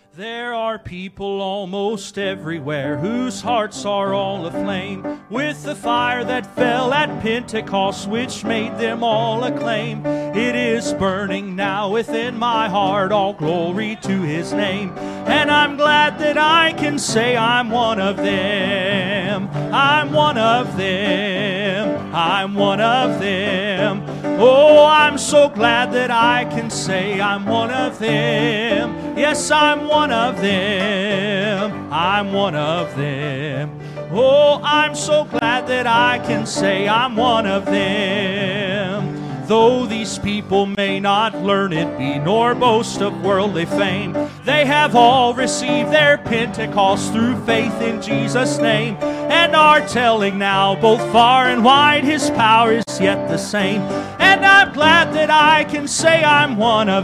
There are people almost everywhere whose hearts are all aflame with the fire that fell at Pentecost, which made them all acclaim. It is burning now within my heart, all glory to His name. And I'm glad that I can say I'm one of them. I'm one of them. I'm one of them. Oh, I'm so glad that I can say I'm one of them. Yes, I'm one of them. I'm one of them. Oh, I'm so glad that I can say I'm one of them. Though these people may not learn it be, nor boast of worldly fame, they have all received their Pentecost through faith in Jesus' name, and are telling now both far and wide His power is yet the same. And I'm glad that I can say I'm one of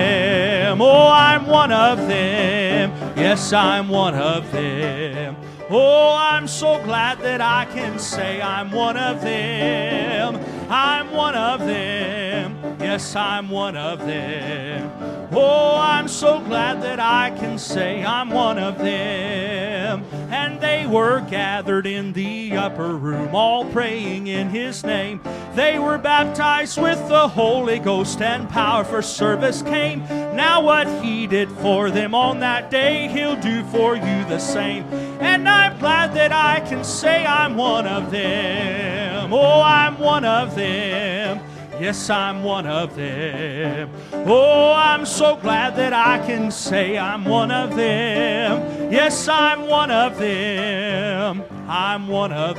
them. Oh, I'm one of them. Yes, I'm one of them. Oh, I'm so glad that I can say I'm one of them. I'm one of them. Yes, I'm one of them. Oh, I'm so glad that I can say I'm one of them. And they were gathered in the upper room, all praying in His name. They were baptized with the Holy Ghost, and power for service came. Now what He did for them on that day, He'll do for you the same. And I'm glad that I can say I'm one of them. Oh, I'm one of them. Yes, I'm one of them. Oh, I'm so glad that I can say I'm one of them. Yes, I'm one of them. I'm one of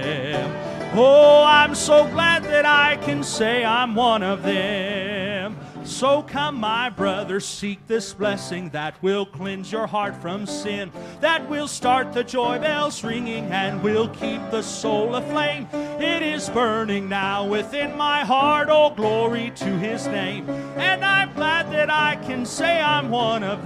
them. Oh, I'm so glad that I can say I'm one of them. So come, my brothers, seek this blessing that will cleanse your heart from sin, that will start the joy bells ringing and will keep the soul aflame. It is burning now within my heart, oh glory to His name. And I'm glad that I can say I'm one of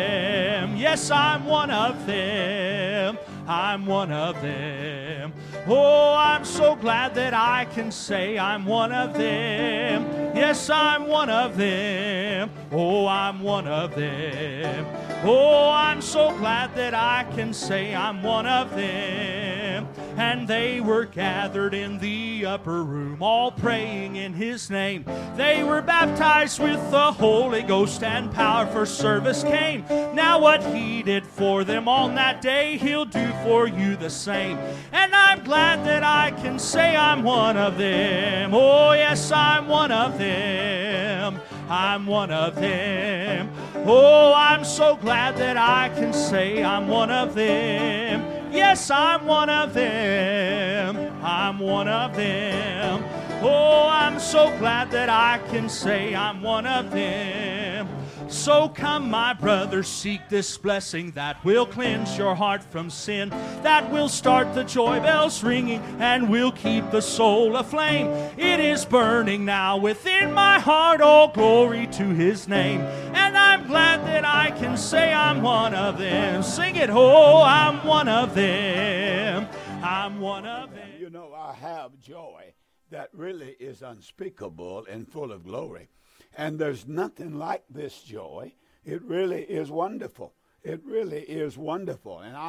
them. Yes, I'm one of them. I'm one of them. Oh, I'm so glad that I can say I'm one of them. Yes, I'm one of them. Oh, I'm one of them. Oh, I'm so glad that I can say I'm one of them. And they were gathered in the upper room, all praying in His name. They were baptized with the Holy Ghost, and power for service came. Now what He did for them on that day, He'll do for you the same. And I'm glad that I can say I'm one of them. Oh, yes, I'm one of them. I'm one of them. Oh, I'm so glad that I can say I'm one of them. Yes, I'm one of them. I'm one of them. Oh, I'm so glad that I can say I'm one of them. So come, my brothers, seek this blessing that will cleanse your heart from sin, that will start the joy bells ringing and will keep the soul aflame. It is burning now within my heart, all glory to His name. And I'm glad that I can say I'm one of them. Sing it, oh, I'm one of them. I'm one of them. You know, I have joy that really is unspeakable and full of glory. And there's nothing like this joy. It really is wonderful. It really is wonderful. And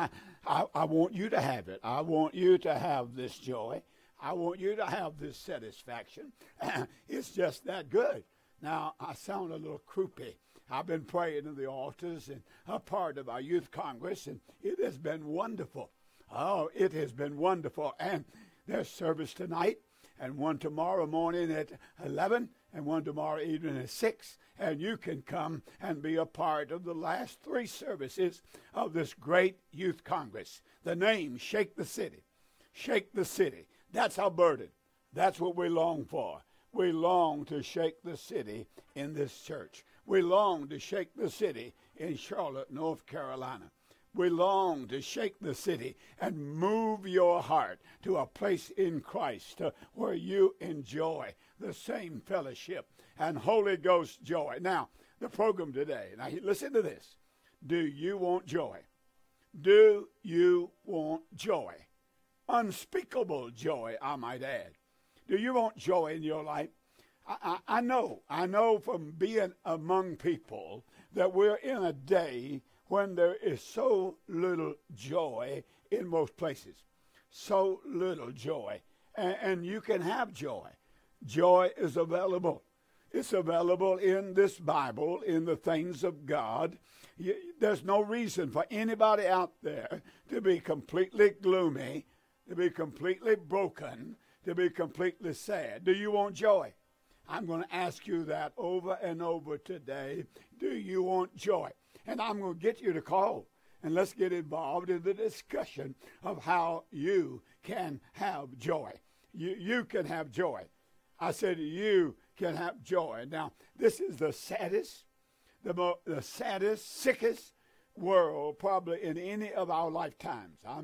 I want you to have it. I want you to have this joy. I want you to have this satisfaction. It's just that good. Now, I sound a little croupy. I've been praying in the altars and a part of our youth congress, and it has been wonderful. Oh, it has been wonderful. And there's service tonight, and one tomorrow morning at 11, and one tomorrow evening at 6. And you can come and be a part of the last 3 services of this great youth congress. The name, Shake the City. Shake the City. That's our burden. That's what we long for. We long to shake the city in this church. We long to shake the city in Charlotte, North Carolina. We long to shake the city and move your heart to a place in Christ where you enjoy the same fellowship and Holy Ghost joy. Now, the program today, now listen to this. Do you want joy? Do you want joy? Unspeakable joy, I might add. Do you want joy in your life? I know from being among people that we're in a day when there is so little joy in most places. So little joy. And you can have joy. Joy is available. It's available in this Bible, in the things of God. There's no reason for anybody out there to be completely gloomy, to be completely broken, to be completely sad. Do you want joy? I'm going to ask you that over and over today. Do you want joy? And I'm going to get you to call. And let's get involved in the discussion of how you can have joy. You can have joy. I said you can have joy. Now, this is the saddest, the saddest, sickest world probably in any of our lifetimes. I'm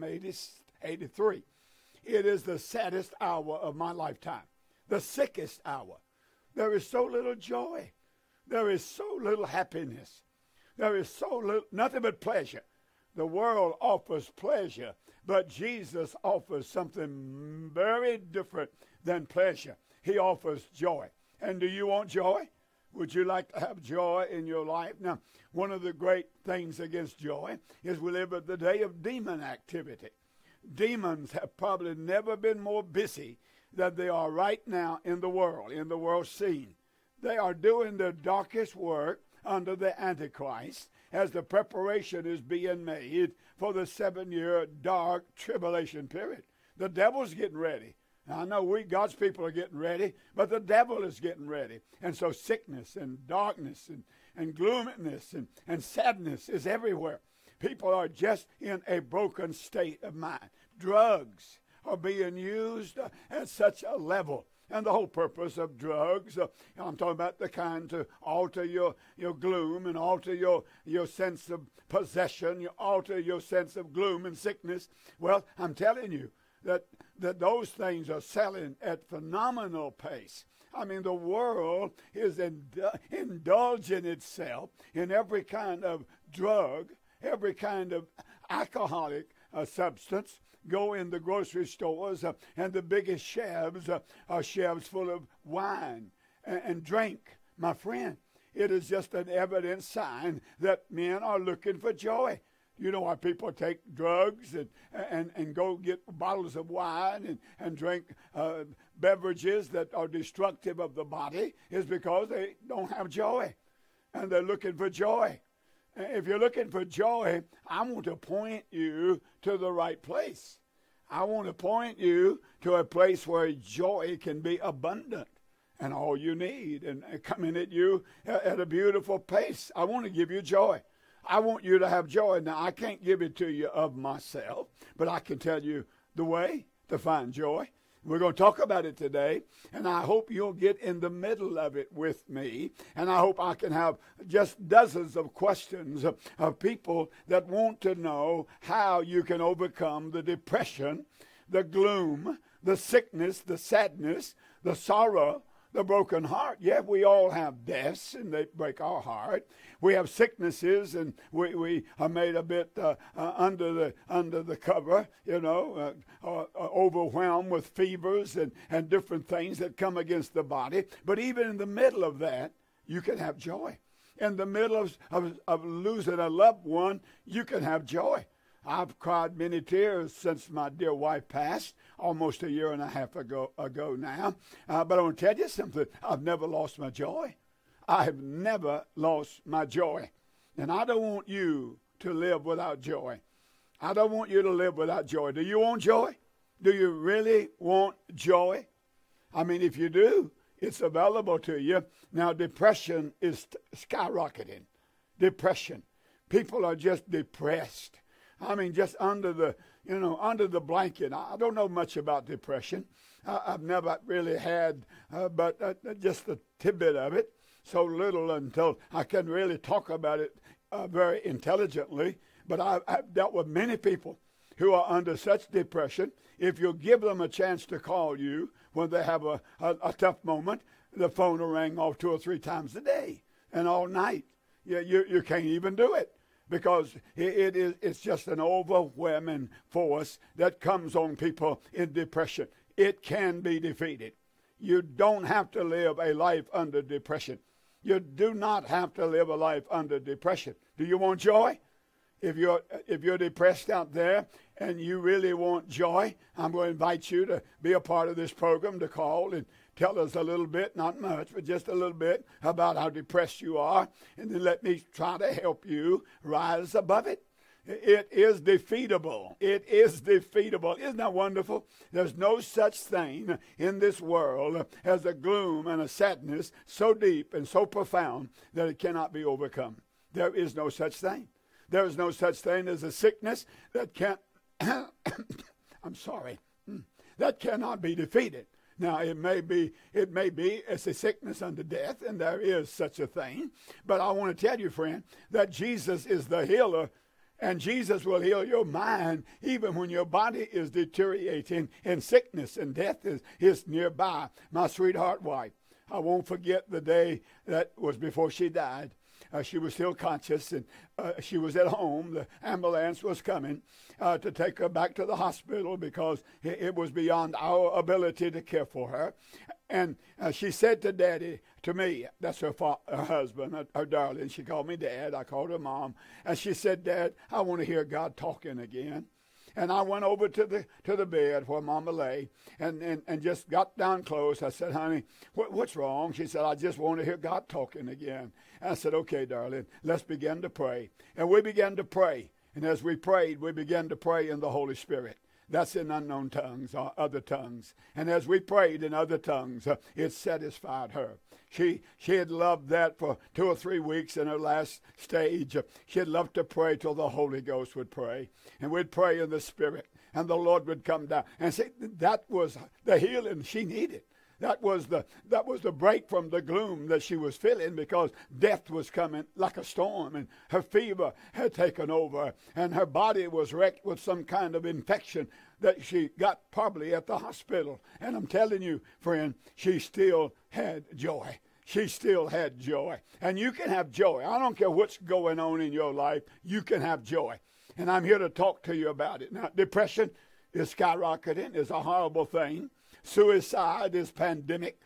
83. It is the saddest hour of my lifetime, the sickest hour. There is so little joy. There is so little happiness. There is so little, nothing but pleasure. The world offers pleasure, but Jesus offers something very different than pleasure. He offers joy. And do you want joy? Would you like to have joy in your life? Now, one of the great things against joy is we live at the day of demon activity. Demons have probably never been more busy than they are right now in the world scene. They are doing their darkest work under the Antichrist as the preparation is being made for the 7-year dark tribulation period. The devil's getting ready. Now, I know God's people are getting ready, but the devil is getting ready. And so sickness and darkness and gloominess and sadness is everywhere. People are just in a broken state of mind. Drugs are being used at such a level. And the whole purpose of drugs, I'm talking about the kind to alter your gloom and alter your sense of possession, alter your sense of gloom and sickness. Well, I'm telling you that those things are selling at phenomenal pace. I mean, the world is indulging itself in every kind of drug, every kind of alcoholic substance. Go in the grocery stores and the biggest shelves are shelves full of wine and drink. My friend, it is just an evident sign that men are looking for joy. You know why people take drugs and go get bottles of wine and drink beverages that are destructive of the body is because they don't have joy. And they're looking for joy. If you're looking for joy, I want to point you to the right place. I want to point you to a place where joy can be abundant and all you need and coming at you at a beautiful pace. I want to give you joy. I want you to have joy. Now, I can't give it to you of myself, but I can tell you the way to find joy. We're going to talk about it today, and I hope you'll get in the middle of it with me, and I hope I can have just dozens of questions of people that want to know how you can overcome the depression, the gloom, the sickness, the sadness, the sorrow, the broken heart. Yeah, we all have deaths, and they break our heart. We have sicknesses, and we are made a bit under the cover, overwhelmed with fevers and different things that come against the body. But even in the middle of that, you can have joy. In the middle of losing a loved one, you can have joy. I've cried many tears since my dear wife passed, almost a year and a half ago now. But I want to tell you something. I've never lost my joy. I have never lost my joy. And I don't want you to live without joy. I don't want you to live without joy. Do you want joy? Do you really want joy? I mean, if you do, it's available to you. Now, depression is skyrocketing. Depression. People are just depressed. I mean, just under the blanket. I don't know much about depression. I've never really had, but just a tidbit of it. So little until I can really talk about it very intelligently. But I've dealt with many people who are under such depression. If you give them a chance to call you when they have a tough moment, the phone will ring off 2 or 3 times a day and all night. You can't even do it. Because it's just an overwhelming force that comes on people in depression. It can be defeated. You don't have to live a life under depression. You do not have to live a life under depression. Do you want joy? If you're depressed out there and you really want joy, I'm going to invite you to be a part of this program, to call and tell us a little bit, not much, but just a little bit about how depressed you are, and then let me try to help you rise above it. It is defeatable. It is defeatable. Isn't that wonderful? There's no such thing in this world as a gloom and a sadness so deep and so profound that it cannot be overcome. There is no such thing. There is no such thing as a sickness that can't, that cannot be defeated. Now, it may be it's a sickness unto death, and there is such a thing. But I want to tell you, friend, that Jesus is the healer, and Jesus will heal your mind even when your body is deteriorating and sickness and death is nearby. My sweetheart wife, I won't forget the day that was before she died. She was still conscious, and she was at home. The ambulance was coming to take her back to the hospital because it was beyond our ability to care for her. And she said to me, that's her husband, her darling. She called me Dad. I called her Mom. And she said, Dad, I want to hear God talking again. And I went over to the bed where Mama lay and just got down close. I said, honey, what's wrong? She said, I just want to hear God talking again. And I said, okay, darling, let's begin to pray. And we began to pray. And as we prayed, we began to pray in the Holy Spirit. That's in unknown tongues or other tongues. And as we prayed in other tongues, it satisfied her. She had loved that for 2 or 3 weeks in her last stage. She had loved to pray till the Holy Ghost would pray. And we'd pray in the Spirit. And the Lord would come down. And see, that was the healing she needed. That was the break from the gloom that she was feeling, because death was coming like a storm, and her fever had taken over, and her body was wrecked with some kind of infection that she got probably at the hospital. And I'm telling you, friend, she still had joy. She still had joy. And you can have joy. I don't care what's going on in your life. You can have joy. And I'm here to talk to you about it. Now, depression is skyrocketing. It's a horrible thing. Suicide is pandemic.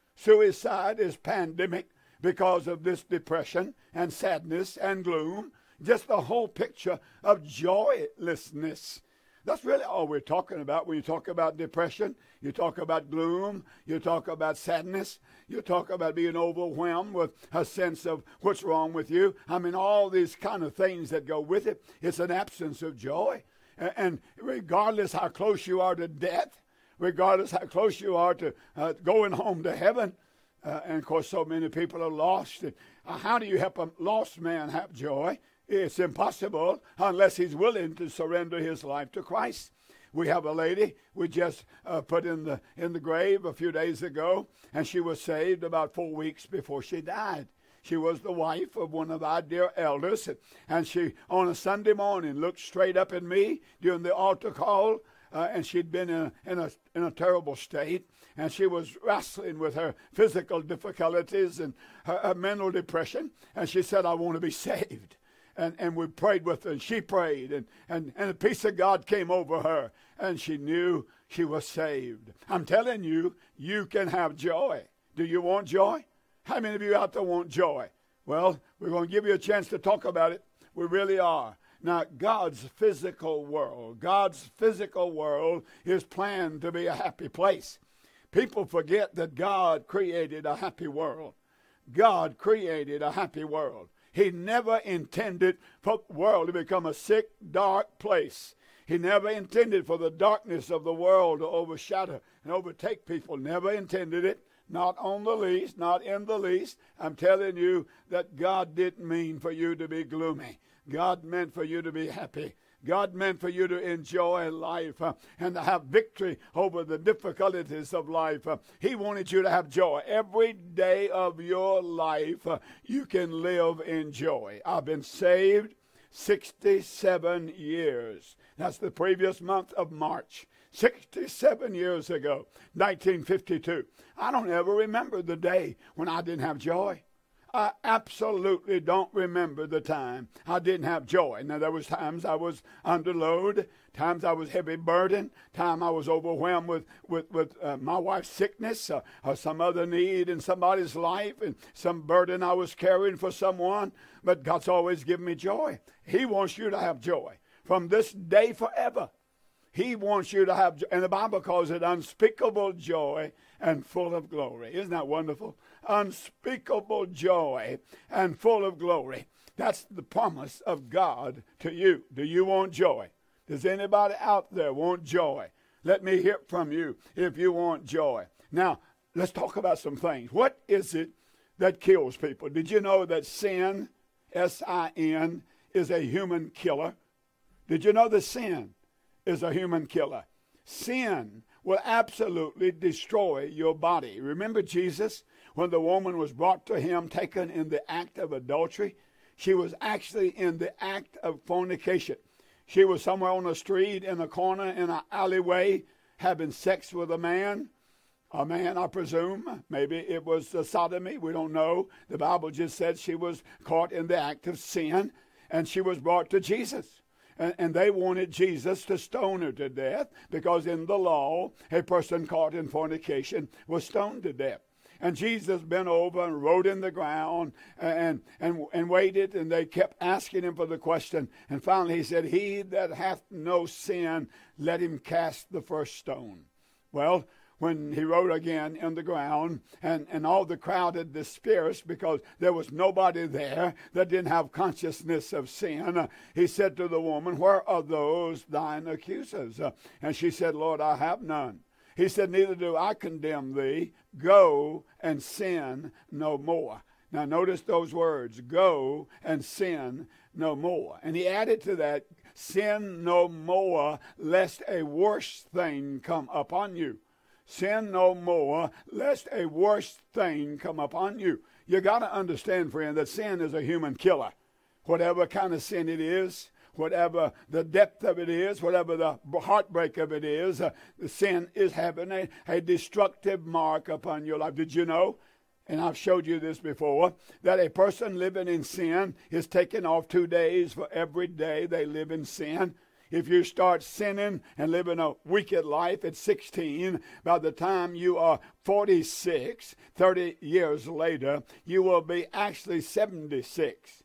Suicide is pandemic because of this depression and sadness and gloom. Just the whole picture of joylessness. That's really all we're talking about when you talk about depression. You talk about gloom. You talk about sadness. You talk about being overwhelmed with a sense of what's wrong with you. I mean, all these kind of things that go with it. It's an absence of joy. And regardless how close you are to death, regardless how close you are to going home to heaven, and of course so many people are lost. How do you help a lost man have joy? It's impossible unless he's willing to surrender his life to Christ. We have a lady we just put in the grave a few days ago, and she was saved about 4 weeks before she died. She was the wife of one of our dear elders, and she, on a Sunday morning, looked straight up at me during the altar call, and she'd been in a terrible state, and she was wrestling with her physical difficulties and her mental depression, and she said, I want to be saved. And we prayed with her, and she prayed, and the peace of God came over her, and she knew she was saved. I'm telling you, you can have joy. Do you want joy? How many of you out there want joy? Well, we're going to give you a chance to talk about it. We really are. Now, God's physical world is planned to be a happy place. People forget that God created a happy world. God created a happy world. He never intended for the world to become a sick, dark place. He never intended for the darkness of the world to overshadow and overtake people. Never intended it. Not on the least, not in the least. I'm telling you that God didn't mean for you to be gloomy. God meant for you to be happy. God meant for you to enjoy life and to have victory over the difficulties of life. He wanted you to have joy. Every day of your life, you can live in joy. I've been saved 67 years. That's the previous month of March. 67 years ago, 1952. I don't ever remember the day when I didn't have joy. I absolutely don't remember the time I didn't have joy. Now, there was times I was under load, times I was heavy burdened, time I was overwhelmed with my wife's sickness or some other need in somebody's life and some burden I was carrying for someone. But God's always given me joy. He wants you to have joy from this day forever. He wants you to have, and the Bible calls it unspeakable joy and full of glory. Isn't that wonderful? Unspeakable joy and full of glory. That's the promise of God to you. Do you want joy? Does anybody out there want joy? Let me hear from you if you want joy. Now, let's talk about some things. What is it that kills people? Did you know that sin, S-I-N, is a human killer? Did you know that sin is a human killer? Sin will absolutely destroy your body. Remember Jesus, when the woman was brought to him, taken in the act of adultery? She was actually in the act of fornication. She was somewhere on the street, in a corner, in an alleyway, having sex with a man, I presume. Maybe it was sodomy. We don't know. The Bible just said she was caught in the act of sin, and she was brought to Jesus. And they wanted Jesus to stone her to death, because in the law, a person caught in fornication was stoned to death. And Jesus bent over and wrote in the ground and waited, and they kept asking him for the question. And finally he said, "He that hath no sin, let him cast the first stone." Well, when he wrote again in the ground, and all the crowd had dispersed because there was nobody there that didn't have consciousness of sin, he said to the woman, "Where are those thine accusers?" And she said, "Lord, I have none." He said, "Neither do I condemn thee. Go and sin no more." Now notice those words, go and sin no more. And he added to that, sin no more, lest a worse thing come upon you. Sin no more, lest a worse thing come upon you. You got to understand, friend, that sin is a human killer. Whatever kind of sin it is, whatever the depth of it is, whatever the heartbreak of it is, the sin is having a destructive mark upon your life. Did you know, and I've showed you this before, that a person living in sin is taken off 2 days for every day they live in sin? If you start sinning and living a wicked life at 16, by the time you are 46, 30 years later, you will be actually 76.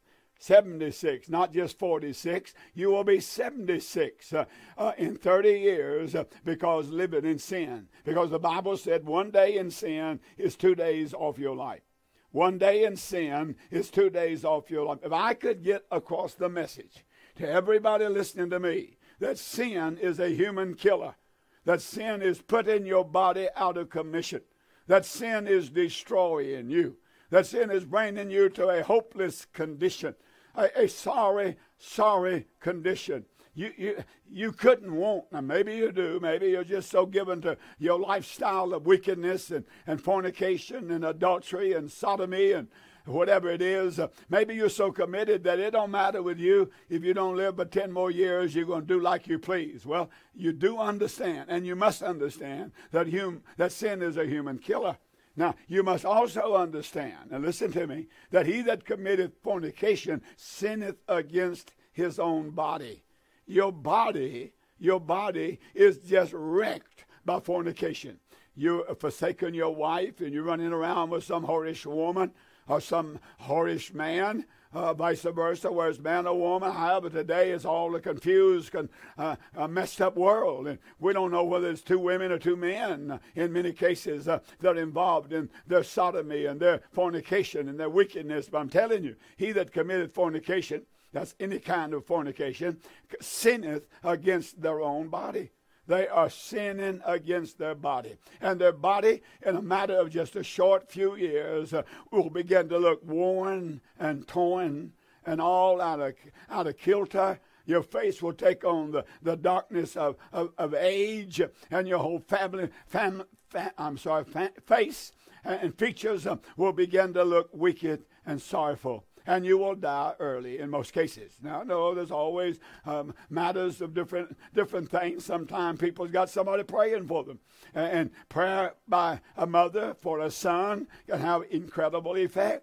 76, not just 46. You will be 76 in 30 years because living in sin. Because the Bible said 1 day in sin is 2 days off your life. 1 day in sin is 2 days off your life. If I could get across the message to everybody listening to me, that sin is a human killer, that sin is putting your body out of commission, that sin is destroying you, that sin is bringing you to a hopeless condition, a sorry condition. You couldn't want. Now maybe you do. Maybe you're just so given to your lifestyle of wickedness and fornication and adultery and sodomy and whatever it is. Maybe you're so committed that it don't matter with you if you don't live but 10 more years, you're going to do like you please. Well, you do understand, and you must understand that sin is a human killer. Now, you must also understand, and listen to me, that he that committeth fornication sinneth against his own body. Your body is just wrecked by fornication. You're forsaking your wife, and you're running around with some whorish woman or some whorish man, vice versa, whether it's man or woman. However, today it's all a confused, messed up world. And we don't know whether it's 2 women or 2 men in many cases that are involved in their sodomy and their fornication and their wickedness. But I'm telling you, he that committed fornication, that's any kind of fornication, sinneth against their own body. They are sinning against their body. And their body, in a matter of just a short few years, will begin to look worn and torn and all out of kilter. Your face will take on the darkness of age, and your whole face and features will begin to look wicked and sorrowful. And you will die early in most cases. Now, no, there's always matters of different things. Sometimes people's got somebody praying for them. And prayer by a mother for a son can have incredible effect.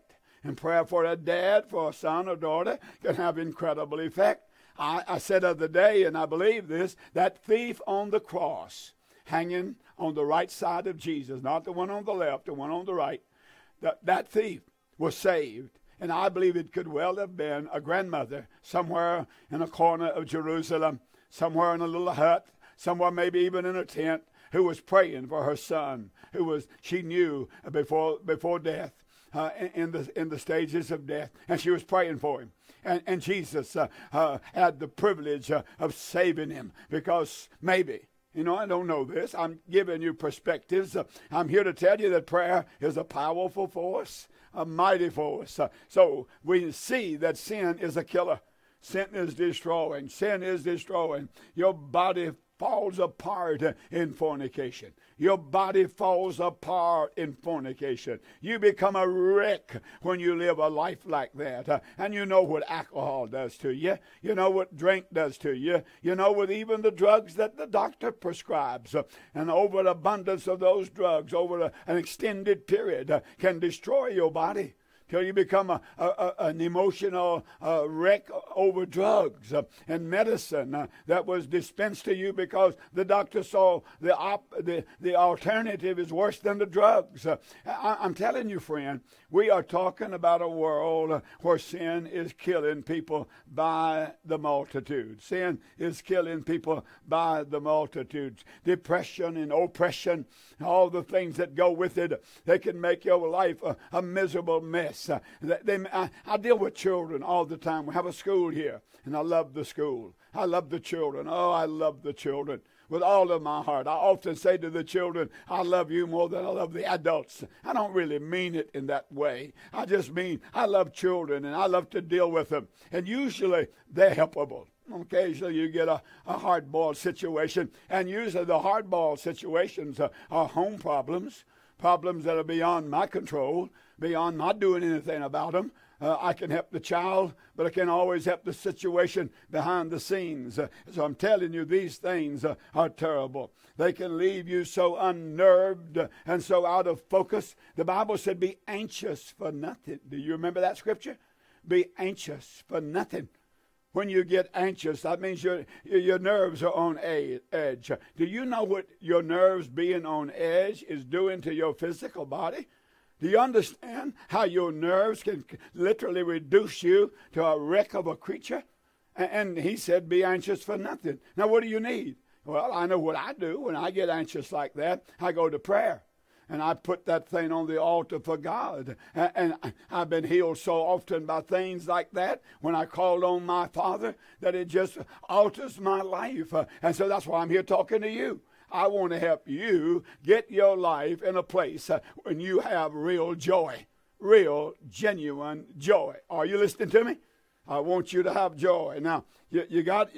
And prayer for a dad, for a son or daughter, can have incredible effect. I said the other day, and I believe this, that thief on the cross, hanging on the right side of Jesus, not the one on the left, the one on the right, that thief was saved. And I believe it could well have been a grandmother somewhere in a corner of Jerusalem, somewhere in a little hut, somewhere maybe even in a tent, who was praying for her son, she knew before death, in the stages of death, and she was praying for him. And Jesus had the privilege of saving him, because maybe, I don't know this. I'm giving you perspectives. I'm here to tell you that prayer is a powerful force, a mighty force. So we see that sin is a killer. Sin is destroying. Sin is destroying. Your body falls apart in fornication. Your body falls apart in fornication. You become a wreck when you live a life like that. And you know what alcohol does to you. You know what drink does to you. You know what even the drugs that the doctor prescribes. And overabundance of those drugs over an extended period can destroy your body, till you become an emotional wreck over drugs and medicine that was dispensed to you because the doctor saw the alternative is worse than the drugs. I'm telling you, friend, we are talking about a world where sin is killing people by the multitude. Sin is killing people by the multitudes. Depression and oppression, all the things that go with it, they can make your life a miserable mess. I deal with children all the time. We have a school here, and I love the school. I love the children. Oh, I love the children with all of my heart. I often say to the children, I love you more than I love the adults. I don't really mean it in that way. I just mean I love children, and I love to deal with them. And usually they're helpable. Occasionally you get a hard-boiled situation, and usually the hard-boiled situations are home problems that are beyond my control, beyond my doing anything about them. I can help the child, but I can always help the situation behind the scenes. So I'm telling you, these things are terrible. They can leave you so unnerved and so out of focus. The Bible said, be anxious for nothing. Do you remember that scripture? Be anxious for nothing. When you get anxious, that means your nerves are on edge. Do you know what your nerves being on edge is doing to your physical body? Do you understand how your nerves can literally reduce you to a wreck of a creature? And he said, be anxious for nothing. Now, what do you need? Well, I know what I do. When I get anxious like that, I go to prayer. And I put that thing on the altar for God. And I've been healed so often by things like that when I called on my Father that it just alters my life. And so that's why I'm here talking to you. I want to help you get your life in a place when you have real joy, real, genuine joy. Are you listening to me? I want you to have joy. Now, you got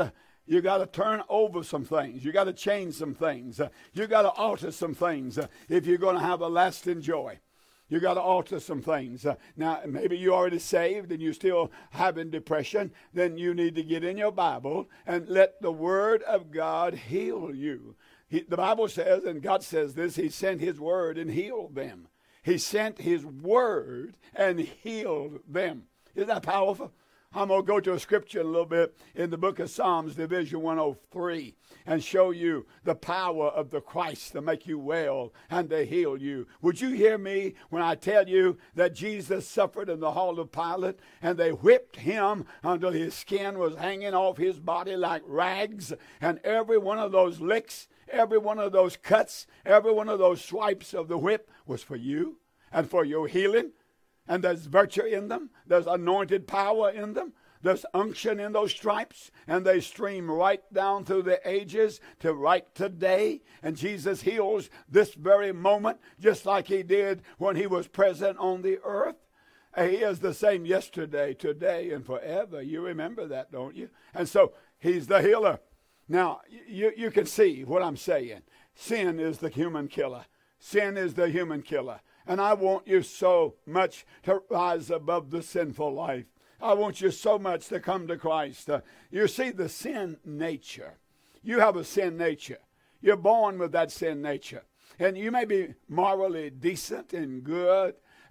to turn over some things. You got to change some things. You got to alter some things if you're going to have a lasting joy. You got to alter some things. Now, maybe you're already saved and you're still having depression. Then you need to get in your Bible and let the Word of God heal you. The Bible says, and God says this, He sent His Word and healed them. He sent His Word and healed them. Isn't that powerful? I'm going to go to a scripture in a little bit in the book of Psalms, Division 103, and show you the power of the Christ to make you well and to heal you. Would you hear me when I tell you that Jesus suffered in the hall of Pilate, and they whipped him until his skin was hanging off his body like rags, and every one of those licks, every one of those cuts, every one of those swipes of the whip was for you and for your healing? And there's virtue in them. There's anointed power in them. There's unction in those stripes. And they stream right down through the ages to right today. And Jesus heals this very moment just like He did when He was present on the earth. He is the same yesterday, today, and forever. You remember that, don't you? And so He's the healer. Now, you can see what I'm saying. Sin is the human killer. Sin is the human killer. And I want you so much to rise above the sinful life. I want you so much to come to Christ. You see the sin nature. You have a sin nature. You're born with that sin nature. And you may be morally decent and good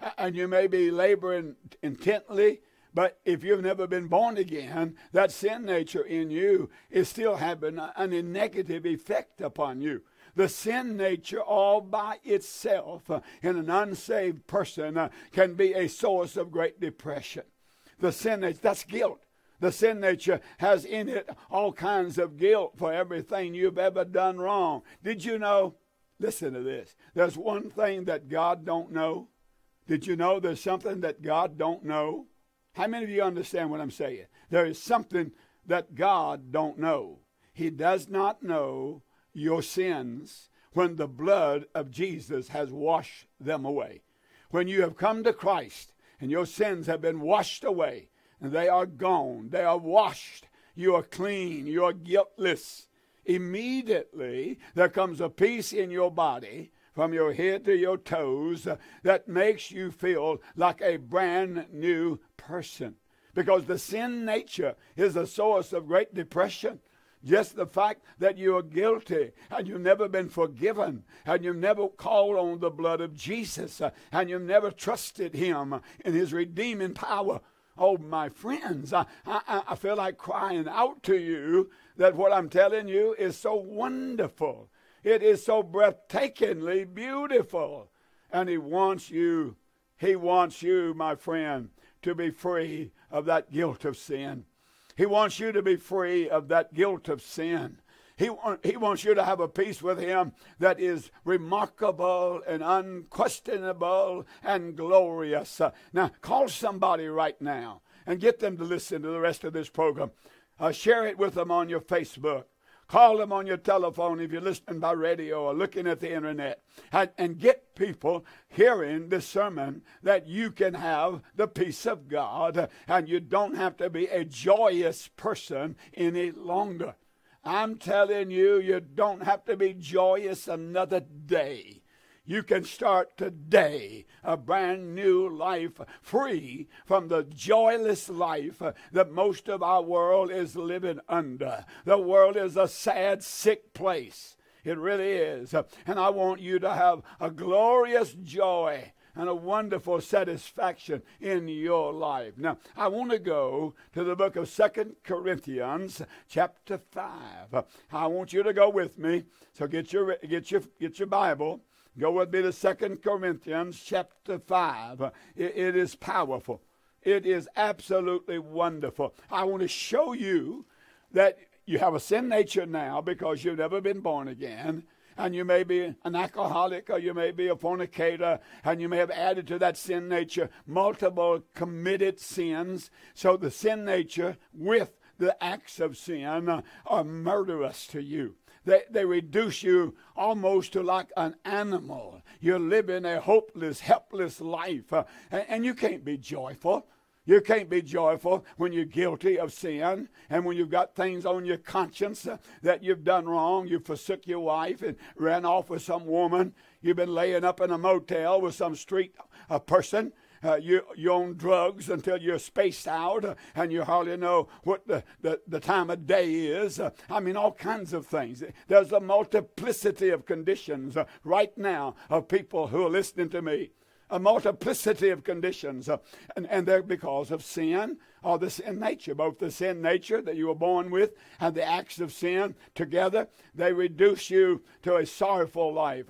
and you may be laboring intently, but if you've never been born again, that sin nature in you is still having a negative effect upon you. The sin nature all by itself in an unsaved person can be a source of great depression. The sin nature, that's guilt. The sin nature has in it all kinds of guilt for everything you've ever done wrong. Did you know? Listen to this. There's one thing that God don't know. Did you know there's something that God don't know? How many of you understand what I'm saying? There is something that God don't know. He does not know your sins when the blood of Jesus has washed them away. When you have come to Christ and your sins have been washed away, and they are gone, they are washed, you are clean, you are guiltless. Immediately there comes a peace in your body from your head to your toes that makes you feel like a brand new person. Because the sin nature is a source of great depression. Just the fact that you are guilty and you've never been forgiven and you've never called on the blood of Jesus and you've never trusted him in his redeeming power. Oh, my friends, I feel like crying out to you that what I'm telling you is so wonderful. It is so breathtakingly beautiful. And he wants you, my friend, to be free of that guilt of sin. He wants you to be free of that guilt of sin. He wants you to have a peace with him that is remarkable and unquestionable and glorious. Now, call somebody right now and get them to listen to the rest of this program. Share it with them on your Facebook. Call them on your telephone if you're listening by radio or looking at the internet. And get people hearing this sermon that you can have the peace of God and you don't have to be a joyous person any longer. I'm telling you, you don't have to be joyous another day. You can start today a brand new life, free from the joyless life that most of our world is living under. The world is a sad, sick place. It really is. And I want you to have a glorious joy and a wonderful satisfaction in your life. Now, I want to go to the book of 2 Corinthians, chapter 5. I want you to go with me. So get your Bible. Go with me to 2 Corinthians, chapter 5. It is powerful. It is absolutely wonderful. I want to show you that you have a sin nature now because you've never been born again. And you may be an alcoholic or you may be a fornicator and you may have added to that sin nature multiple committed sins. So the sin nature with the acts of sin are murderous to you. They reduce you almost to like an animal. You're living a hopeless, helpless life. And you can't be joyful. You can't be joyful when you're guilty of sin and when you've got things on your conscience that you've done wrong. You forsook your wife and ran off with some woman. You've been laying up in a motel with some street person. You're on drugs until you're spaced out and you hardly know what the time of day is. I mean, all kinds of things. There's a multiplicity of conditions right now of people who are listening to me. A multiplicity of conditions, and they're because of sin or the sin nature. Both the sin nature that you were born with and the acts of sin together, they reduce you to a sorrowful life.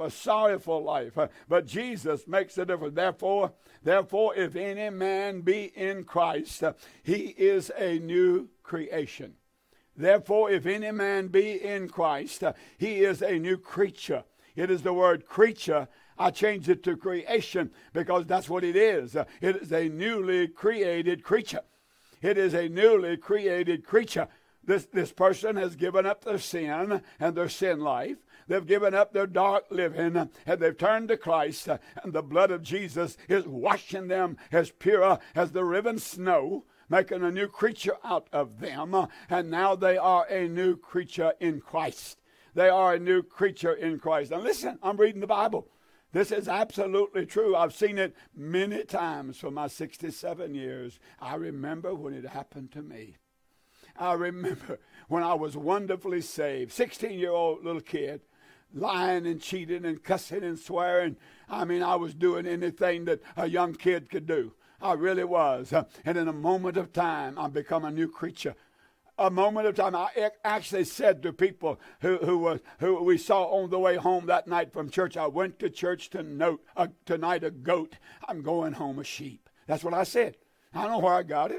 But Jesus makes a difference. Therefore, if any man be in Christ, he is a new creation. Therefore, if any man be in Christ, he is a new creature. It is the word creature. I changed it to creation because that's what it is. It is a newly created creature. It is a newly created creature. This person has given up their sin and their sin life. They've given up their dark living and they've turned to Christ. And the blood of Jesus is washing them as pure as the riven snow, making a new creature out of them. And now they are a new creature in Christ. They are a new creature in Christ. Now listen, I'm reading the Bible. This is absolutely true. I've seen it many times for my 67 years. I remember when it happened to me. I remember when I was wonderfully saved, 16-year-old little kid, lying and cheating and cussing and swearing. I mean, I was doing anything that a young kid could do. I really was. And in a moment of time, I become a new creature. A moment of time, I actually said to people who we saw on the way home that night from church, I went to church tonight a goat. I'm going home a sheep. That's what I said. I don't know where I got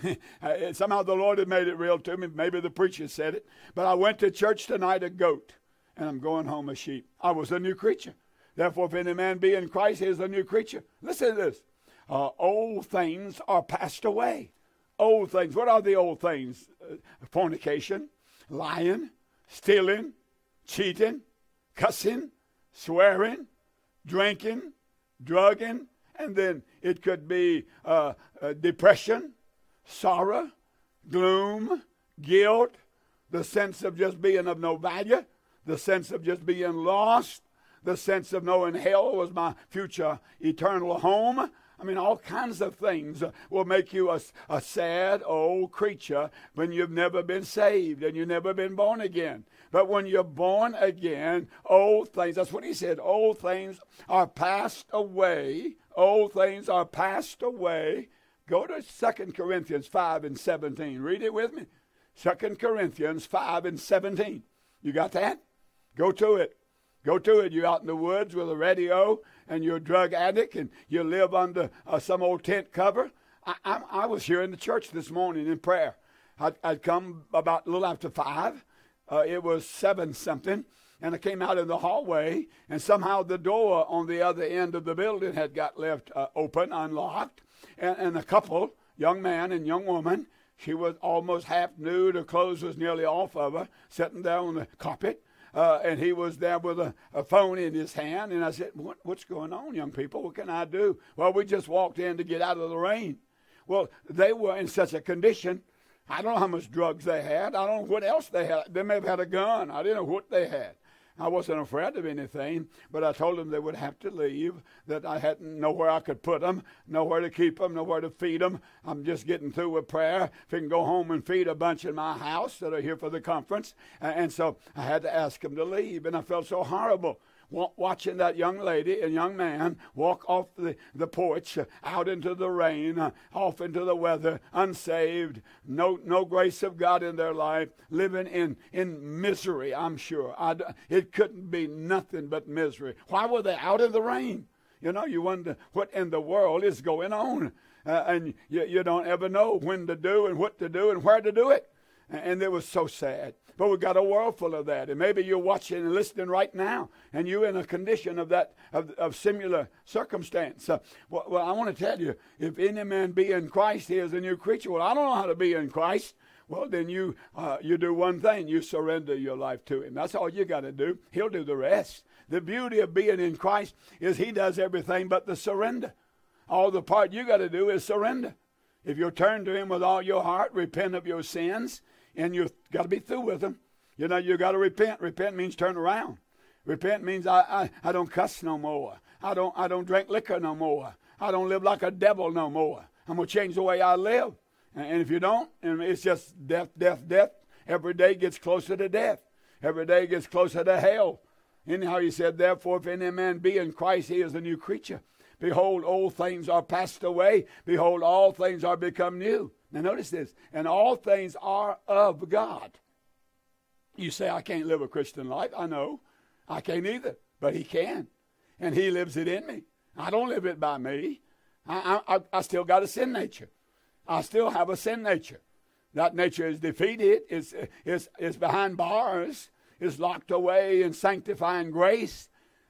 it. Somehow the Lord had made it real to me. Maybe the preacher said it. But I went to church tonight a goat, and I'm going home a sheep. I was a new creature. Therefore, if any man be in Christ, he is a new creature. Listen to this. Old things are passed away. Old things. What are the old things? Fornication, lying, stealing, cheating, cussing, swearing, drinking, drugging, and then it could be depression, sorrow, gloom, guilt, the sense of just being of no value, the sense of just being lost, the sense of knowing hell was my future eternal home. I mean, all kinds of things will make you a sad old creature when you've never been saved and you've never been born again. But when you're born again, old things, that's what he said, old things are passed away. Old things are passed away. Go to 2 Corinthians 5 and 17. Read it with me. 2 Corinthians 5 and 17. You got that? Go to it. Go to it. You're out in the woods with a radio and you're a drug addict and you live under some old tent cover. I was here in the church this morning in prayer. I'd come about a little after 5. It was 7 something. And I came out in the hallway, and somehow the door on the other end of the building had got left open, unlocked. And a couple, young man and young woman, she was almost half nude. Her clothes was nearly off of her, sitting there on the carpet. And he was there with a phone in his hand. And I said, what's going on, young people? What can I do? Well, we just walked in to get out of the rain. Well, they were in such a condition. I don't know how much drugs they had. I don't know what else they had. They may have had a gun. I didn't know what they had. I wasn't afraid of anything, but I told them they would have to leave, that I had nowhere I could put them, nowhere to keep them, nowhere to feed them. I'm just getting through with prayer. If I can go home and feed a bunch in my house that are here for the conference. And so I had to ask them to leave, and I felt so horrible watching that young lady and young man walk off the porch out into the rain, off into the weather, unsaved, no grace of God in their life, living in misery, I'm sure. It couldn't be nothing but misery. Why were they out in the rain? You know, you wonder what in the world is going on. And you don't ever know when to do and what to do and where to do it. And it was so sad. But we've got a world full of that. And maybe you're watching and listening right now, and you're in a condition of similar circumstance. Well, I want to tell you, if any man be in Christ, he is a new creature. Well, I don't know how to be in Christ. Well, then you do one thing. You surrender your life to him. That's all you got to do. He'll do the rest. The beauty of being in Christ is he does everything but the surrender. All the part you got to do is surrender. If you turn to him with all your heart, repent of your sins, and you've got to be through with them. You know, you got to repent. Repent means turn around. Repent means I don't cuss no more. I don't drink liquor no more. I don't live like a devil no more. I'm going to change the way I live. And if you don't, and it's just death, death, death. Every day gets closer to death. Every day gets closer to hell. Anyhow, he said, therefore, if any man be in Christ, he is a new creature. Behold, old things are passed away. Behold, all things are become new. Now notice this. And all things are of God. You say, I can't live a Christian life. I know. I can't either. But he can. And he lives it in me. I don't live it by me. I still got a sin nature. I still have a sin nature. That nature is defeated. It's behind bars. It's locked away in sanctifying grace.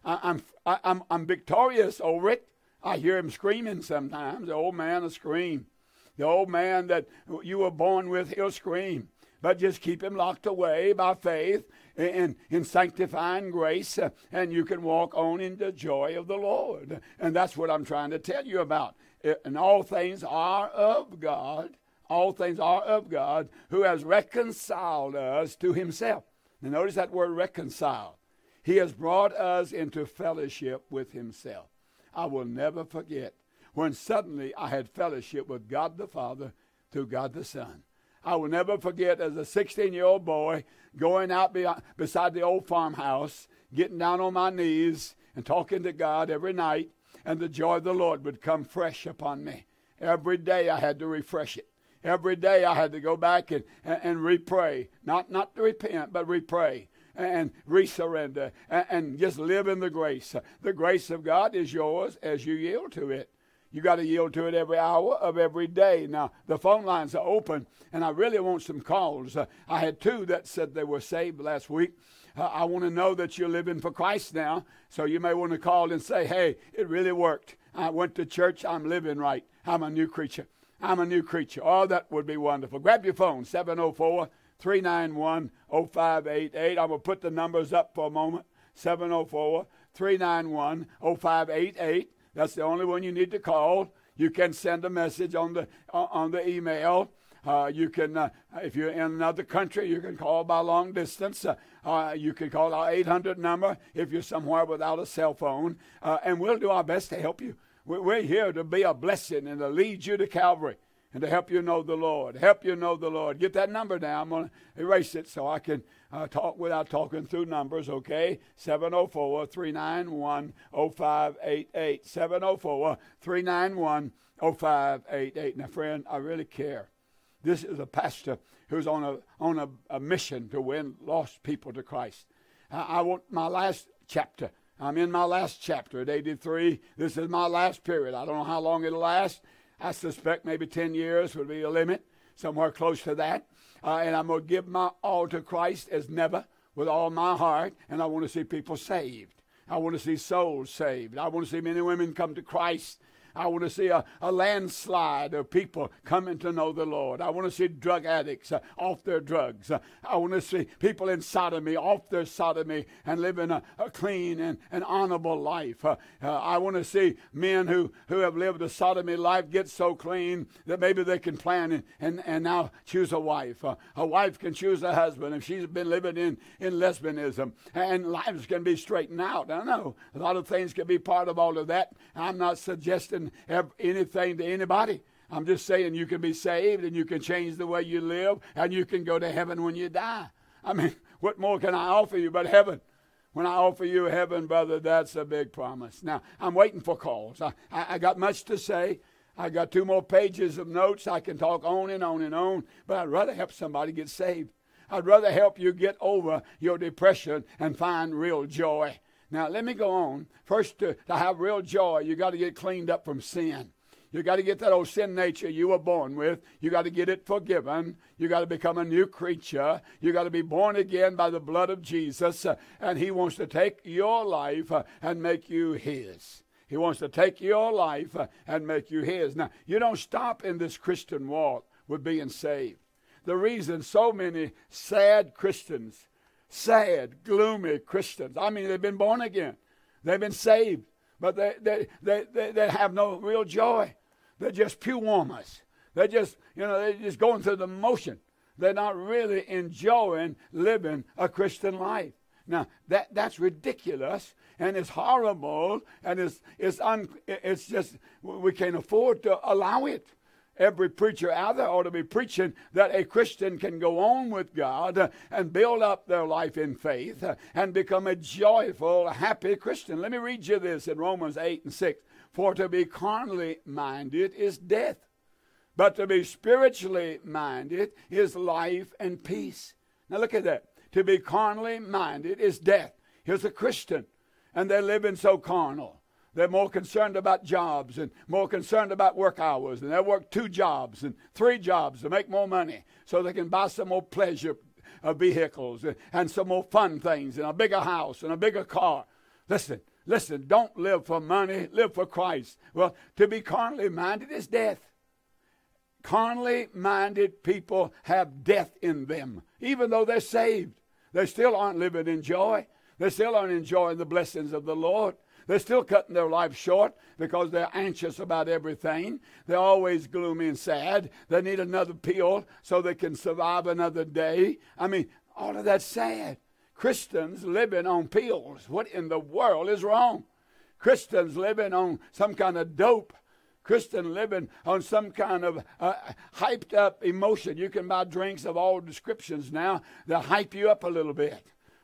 I'm victorious over it. I hear him screaming sometimes. The old man will scream. The old man that you were born with, he'll scream. But just keep him locked away by faith in sanctifying grace, and you can walk on in the joy of the Lord. And that's what I'm trying to tell you about. And all things are of God. All things are of God, who has reconciled us to himself. Now notice that word reconcile. He has brought us into fellowship with himself. I will never forget when suddenly I had fellowship with God the Father through God the Son. I will never forget as a 16-year-old boy going out beside the old farmhouse getting down on my knees and talking to God every night, and the joy of the Lord would come fresh upon me. Every day I had to refresh it. Every day I had to go back and re-pray. Not to repent, but re-pray and resurrender and just live in the grace. The grace of God is yours as you yield to it. You got to yield to it every hour of every day. Now, the phone lines are open, and I really want some calls. I had 2 that said they were saved last week. I want to know that you're living for Christ now, so you may want to call and say, hey, it really worked. I went to church. I'm living right. I'm a new creature. I'm a new creature. Oh, that would be wonderful. Grab your phone, 704-391-0588. I'm going to put the numbers up for a moment, 704-391-0588. That's the only one you need to call. You can send a message on the email. You can, if you're in another country, you can call by long distance. You can call our 800 number if you're somewhere without a cell phone, and we'll do our best to help you. We're here to be a blessing and to lead you to Calvary and to help you know the Lord. Help you know the Lord. Get that number down. I'm going to erase it so I can talk without talking through numbers, okay? 704-391-0588. 704-391-0588. Now, friend, I really care. This is a pastor who's on a mission to win lost people to Christ. I want my last chapter. I'm in my last chapter at 83. This is my last period. I don't know how long it'll last. I suspect maybe 10 years would be a limit, somewhere close to that. And I'm going to give my all to Christ as never, with all my heart. And I want to see people saved. I want to see souls saved. I want to see men and women come to Christ. I want to see a landslide of people coming to know the Lord. I want to see drug addicts off their drugs. I want to see people in sodomy off their sodomy and living a clean and honorable life. I want to see men who have lived a sodomy life get so clean that maybe they can plan and now choose a wife. A wife can choose a husband if she's been living in lesbianism, and lives can be straightened out. I know a lot of things can be part of all of that. I'm not suggesting anything to anybody. I'm just saying you can be saved and you can change the way you live and you can go to heaven when you die. I mean, what more can I offer you but heaven? When I offer you heaven, brother, that's a big promise. Now, I'm waiting for calls. I got much to say. I got 2 more pages of notes. I can talk on and on and on, but I'd rather help somebody get saved. I'd rather help you get over your depression and find real joy. Now, let me go on. First, to have real joy, you got to get cleaned up from sin. You got to get that old sin nature you were born with. You got to get it forgiven. You got to become a new creature. You got to be born again by the blood of Jesus. And he wants to take your life and make you his. He wants to take your life and make you his. Now, you don't stop in this Christian walk with being saved. The reason so many sad Christians, sad, gloomy Christians, I mean, they've been born again. They've been saved, but they have no real joy. They're just pew warmers. They're just going through the motion. They're not really enjoying living a Christian life. Now, that's ridiculous, and it's horrible, and it's just, we can't afford to allow it. Every preacher out there ought to be preaching that a Christian can go on with God and build up their life in faith and become a joyful, happy Christian. Let me read you this in Romans 8:6. For to be carnally minded is death, but to be spiritually minded is life and peace. Now look at that. To be carnally minded is death. Here's a Christian, and they're living so carnal. They're more concerned about jobs and more concerned about work hours. And they'll work 2 jobs and 3 jobs to make more money so they can buy some more pleasure vehicles and some more fun things and a bigger house and a bigger car. Listen, don't live for money, live for Christ. Well, to be carnally minded is death. Carnally minded people have death in them. Even though they're saved, they still aren't living in joy. They still aren't enjoying the blessings of the Lord. They're still cutting their life short because they're anxious about everything. They're always gloomy and sad. They need another pill so they can survive another day. I mean, all of that's sad. Christians living on pills. What in the world is wrong? Christians living on some kind of dope. Christian living on some kind of hyped up emotion. You can buy drinks of all descriptions now that hype you up a little bit.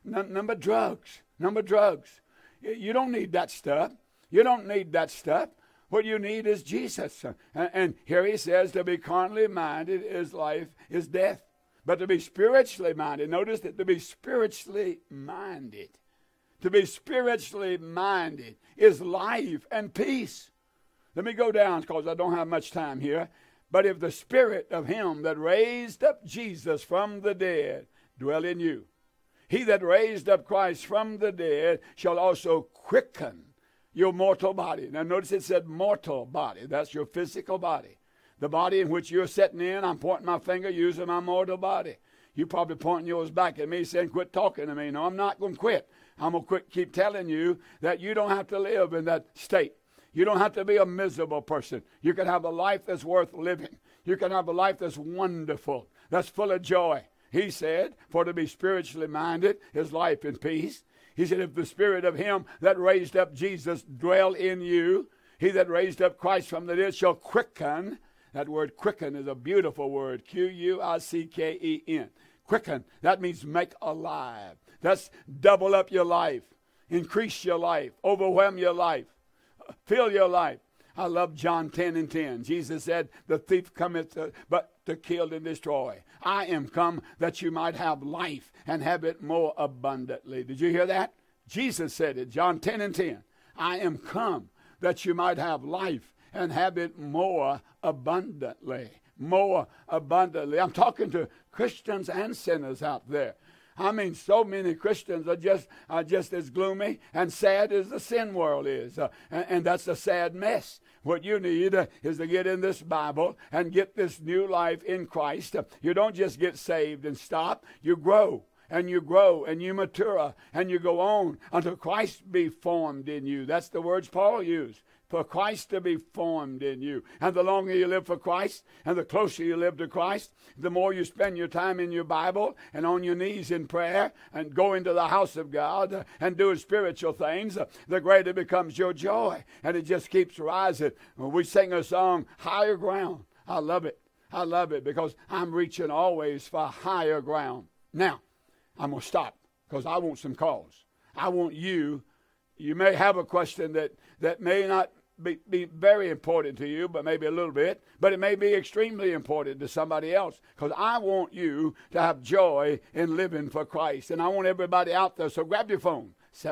Number drugs. Number drugs. You don't need that stuff. You don't need that stuff. What you need is Jesus. And here he says to be carnally minded is life, is death. But to be spiritually minded, notice that to be spiritually minded. To be spiritually minded is life and peace. Let me go down because I don't have much time here. But if the spirit of him that raised up Jesus from the dead dwell in you, he that raised up Christ from the dead shall also quicken your mortal body. Now notice it said mortal body. That's your physical body. The body in which you're sitting in, I'm pointing my finger using my mortal body. You're probably pointing yours back at me saying, quit talking to me. No, I'm not going to quit. I'm going to keep telling you that you don't have to live in that state. You don't have to be a miserable person. You can have a life that's worth living. You can have a life that's wonderful, that's full of joy. He said, for to be spiritually minded is life and peace. He said, if the spirit of him that raised up Jesus dwell in you, he that raised up Christ from the dead shall quicken. That word quicken is a beautiful word. Q-U-I-C-K-E-N. Quicken. That means make alive. That's double up your life. Increase your life. Overwhelm your life. Fill your life. I love John 10:10. Jesus said, the thief cometh but to kill and destroy. I am come that you might have life and have it more abundantly. Did you hear that? Jesus said it, John 10:10. I am come that you might have life and have it more abundantly. More abundantly. I'm talking to Christians and sinners out there. I mean, so many Christians are just as gloomy and sad as the sin world is. And that's a sad mess. What you need is to get in this Bible and get this new life in Christ. You don't just get saved and stop. You grow. And you grow and you mature and you go on until Christ be formed in you. That's the words Paul used. For Christ to be formed in you. And the longer you live for Christ and the closer you live to Christ, the more you spend your time in your Bible and on your knees in prayer and go into the house of God and do spiritual things, the greater becomes your joy. And it just keeps rising. We sing a song, Higher Ground. I love it. I love it because I'm reaching always for higher ground. Now, I'm going to stop because I want some calls. I want you may have a question that may not be very important to you, but maybe a little bit, but it may be extremely important to somebody else because I want you to have joy in living for Christ. And I want everybody out there, so grab your phone,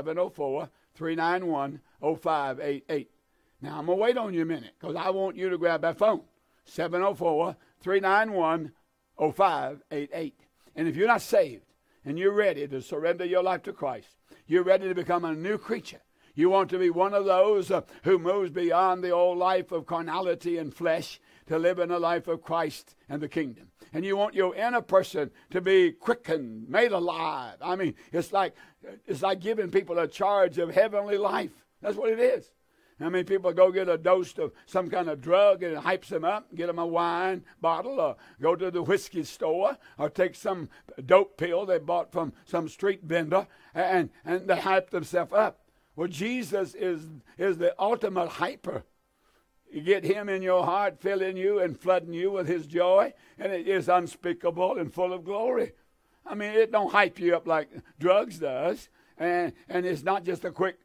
704-391-0588. Now, I'm going to wait on you a minute because I want you to grab that phone, 704-391-0588. And if you're not saved and you're ready to surrender your life to Christ, you're ready to become a new creature. You want to be one of those who moves beyond the old life of carnality and flesh to live in a life of Christ and the kingdom. And you want your inner person to be quickened, made alive. I mean, it's like giving people a charge of heavenly life. That's what it is. I mean, people go get a dose of some kind of drug and it hypes them up, get them a wine bottle, or go to the whiskey store, or take some dope pill they bought from some street vendor, and they hype themselves up. Well, Jesus is the ultimate hyper. You get him in your heart, filling you and flooding you with his joy, and it is unspeakable and full of glory. I mean, it don't hype you up like drugs does, and it's not just a quick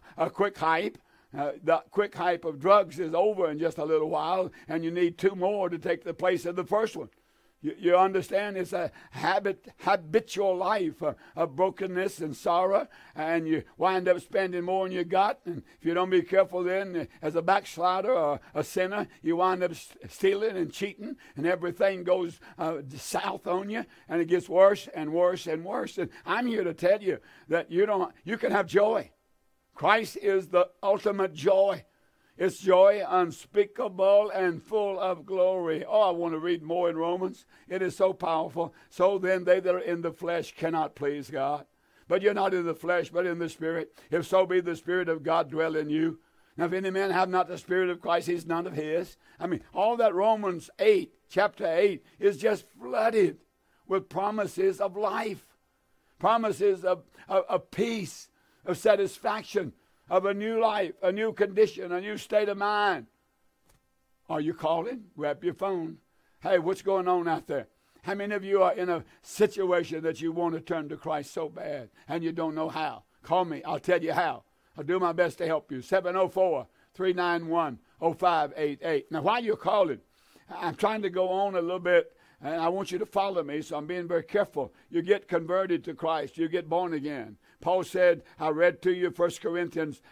hype. The quick hype of drugs is over in just a little while, and you need two more to take the place of the first one. You understand? It's a habitual life of brokenness and sorrow, and you wind up spending more than you got. And if you don't be careful, then as a backslider or a sinner, you wind up stealing and cheating, and everything goes south on you, and it gets worse and worse and worse. And I'm here to tell you that you can have joy. Christ is the ultimate joy. It's joy unspeakable and full of glory. Oh, I want to read more in Romans. It is so powerful. So then they that are in the flesh cannot please God. But you're not in the flesh, but in the Spirit. If so be the Spirit of God dwell in you. Now, if any man have not the Spirit of Christ, he's none of his. I mean, all that Romans 8, chapter 8, is just flooded with promises of life. Promises of peace, of satisfaction, of a new life, a new condition, a new state of mind. Are you calling? Grab your phone. Hey, what's going on out there? How many of you are in a situation that you want to turn to Christ so bad and you don't know how? Call me. I'll tell you how. I'll do my best to help you. 704-391-0588. Now, while you're calling, I'm trying to go on a little bit, and I want you to follow me, so I'm being very careful. You get converted to Christ. You get born again. Paul said, I read to you 2 Corinthians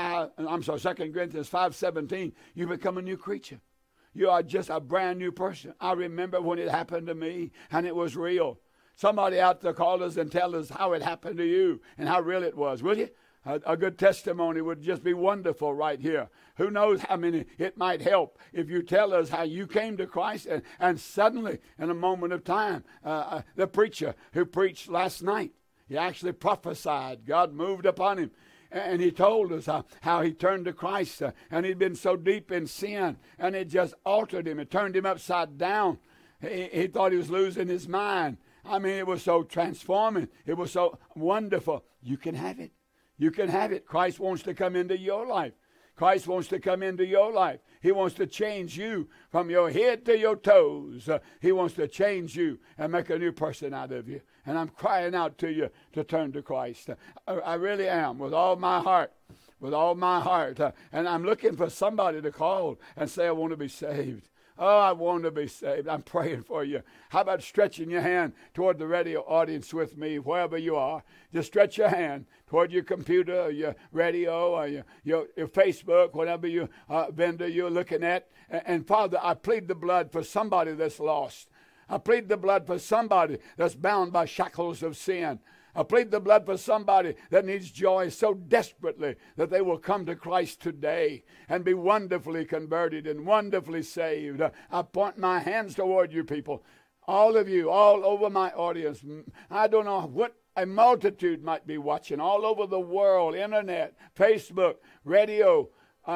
5:17. You become a new creature. You are just a brand new person. I remember when it happened to me, and it was real. Somebody out there call us and tell us how it happened to you and how real it was, will you? A good testimony would just be wonderful right here. Who knows how many it might help if you tell us how you came to Christ and suddenly, in a moment of time, the preacher who preached last night, he actually prophesied. God moved upon him. And he told us how he turned to Christ. And he'd been so deep in sin. And it just altered him. It turned him upside down. He thought he was losing his mind. I mean, it was so transforming. It was so wonderful. You can have it. You can have it. Christ wants to come into your life. Christ wants to come into your life. He wants to change you from your head to your toes. He wants to change you and make a new person out of you. And I'm crying out to you to turn to Christ. I really am, with all my heart. With all my heart. And I'm looking for somebody to call and say, I want to be saved. Oh, I want to be saved. I'm praying for you. How about stretching your hand toward the radio audience with me, wherever you are? Just stretch your hand toward your computer or your radio or your Facebook, whatever you vendor you're looking at. And Father, I plead the blood for somebody that's lost. I plead the blood for somebody that's bound by shackles of sin. I plead the blood for somebody that needs joy so desperately that they will come to Christ today and be wonderfully converted and wonderfully saved. I point my hands toward you people, all of you, all over my audience. I don't know what a multitude might be watching all over the world, internet, Facebook, radio.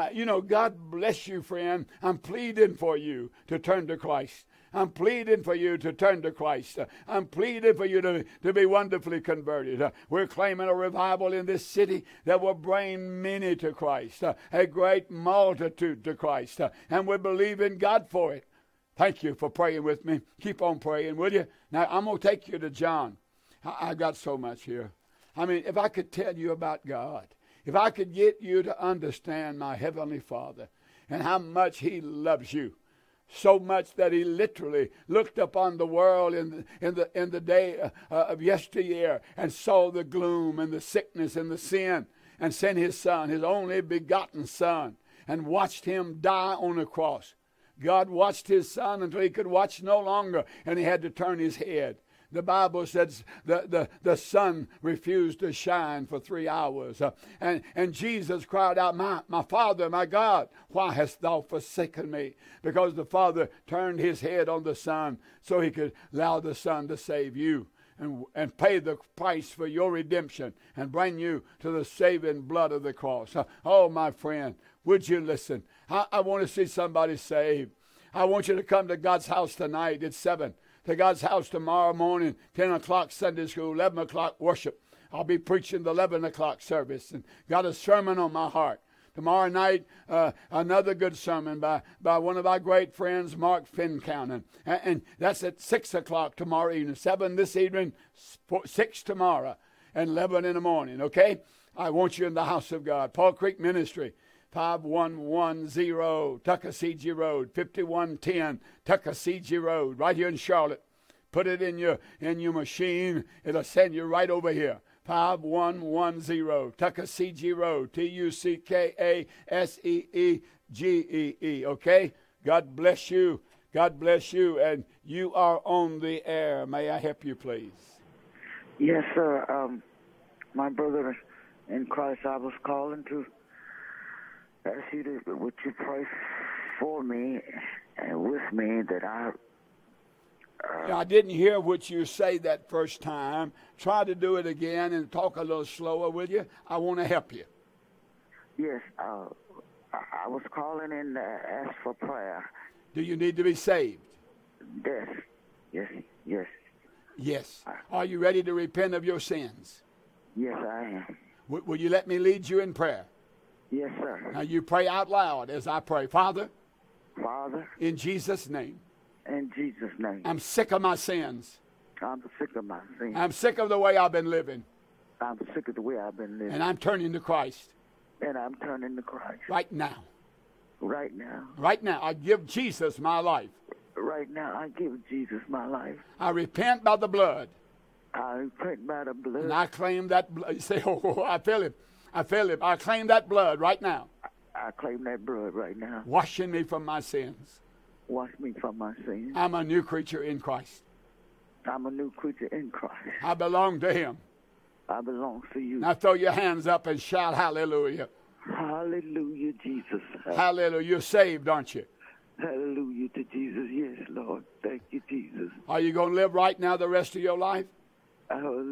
God bless you, friend. I'm pleading for you to turn to Christ. I'm pleading for you to turn to Christ. I'm pleading for you to be wonderfully converted. We're claiming a revival in this city that will bring many to Christ, a great multitude to Christ, and we believe in God for it. Thank you for praying with me. Keep on praying, will you? Now, I'm going to take you to John. I got so much here. I mean, if I could tell you about God, if I could get you to understand my Heavenly Father and how much He loves you, so much that He literally looked upon the world in the day of yesteryear and saw the gloom and the sickness and the sin and sent His Son, His only begotten Son, and watched Him die on the cross. God watched His Son until He could watch no longer, and He had to turn His head. The Bible says the sun refused to shine for 3 hours. And Jesus cried out, my Father, my God, why hast thou forsaken me? Because the Father turned His head on the Son so He could allow the Son to save you and pay the price for your redemption and bring you to the saving blood of the cross. Oh, my friend, would you listen? I want to see somebody saved. I want you to come to God's house tonight at 7. To God's house tomorrow morning, 10 o'clock Sunday school, 11 o'clock worship. I'll be preaching the 11 o'clock service and got a sermon on my heart. Tomorrow night, another good sermon by one of our great friends, Mark Fincannon. And that's at 6 o'clock tomorrow evening, 7 this evening, 6 tomorrow, and 11 in the morning, okay? I want you in the house of God. Paul Creek Ministry. 5110 Tuckasegee Road, 5110 Tuckasegee Road, right here in Charlotte. Put it in your machine. It'll send you right over here. 5110 Tuckasegee Road, Tuckaseegee. Okay? God bless you. God bless you. And you are on the air. May I help you, please? Yes, sir. My brother in Christ, I was calling to ask you would you pray for me and with me that I didn't hear what you say that first time. Try to do it again and talk a little slower, will you? I want to help you. Yes, I was calling in to ask for prayer. Do you need to be saved? Yes. Yes. Are you ready to repent of your sins? Yes, I am. Will you let me lead you in prayer? Yes, sir. Now you pray out loud as I pray. Father, Father, in Jesus' name, In Jesus' name. I'm sick of my sins. I'm sick of my sins. I'm sick of the way I've been living. I'm sick of the way I've been living. And I'm turning to Christ. And I'm turning to Christ. Right now. Right now. Right now. I give Jesus my life. Right now, I give Jesus my life. I repent by the blood. I repent by the blood. And I claim that blood. You say, oh, I feel him. I feel him. I claim that blood right now. I claim that blood right now. Washing me from my sins. Wash me from my sins. I'm a new creature in Christ. I'm a new creature in Christ. I belong to him. I belong to you. Now throw your hands up and shout hallelujah. Hallelujah, Jesus. Hallelujah. You're saved, aren't you? Hallelujah to Jesus. Yes, Lord. Thank you, Jesus. Are you going to live right now the rest of your life? I will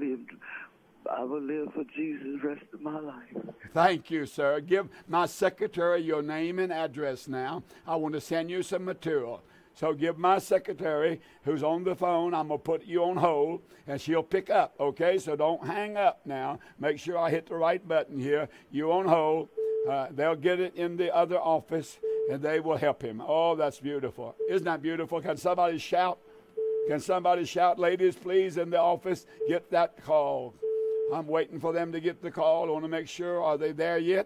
live for Jesus the rest of my life. Thank you, sir. Give my secretary your name and address now. I want to send you some material. So give my secretary, who's on the phone, I'm going to put you on hold, and she'll pick up, okay? So don't hang up now. Make sure I hit the right button here. You on hold. They'll get it in the other office, and they will help him. Oh, that's beautiful. Isn't that beautiful? Can somebody shout? Can somebody shout? Ladies, please, in the office, get that call. I'm waiting for them to get the call. I want to make sure. Are they there yet?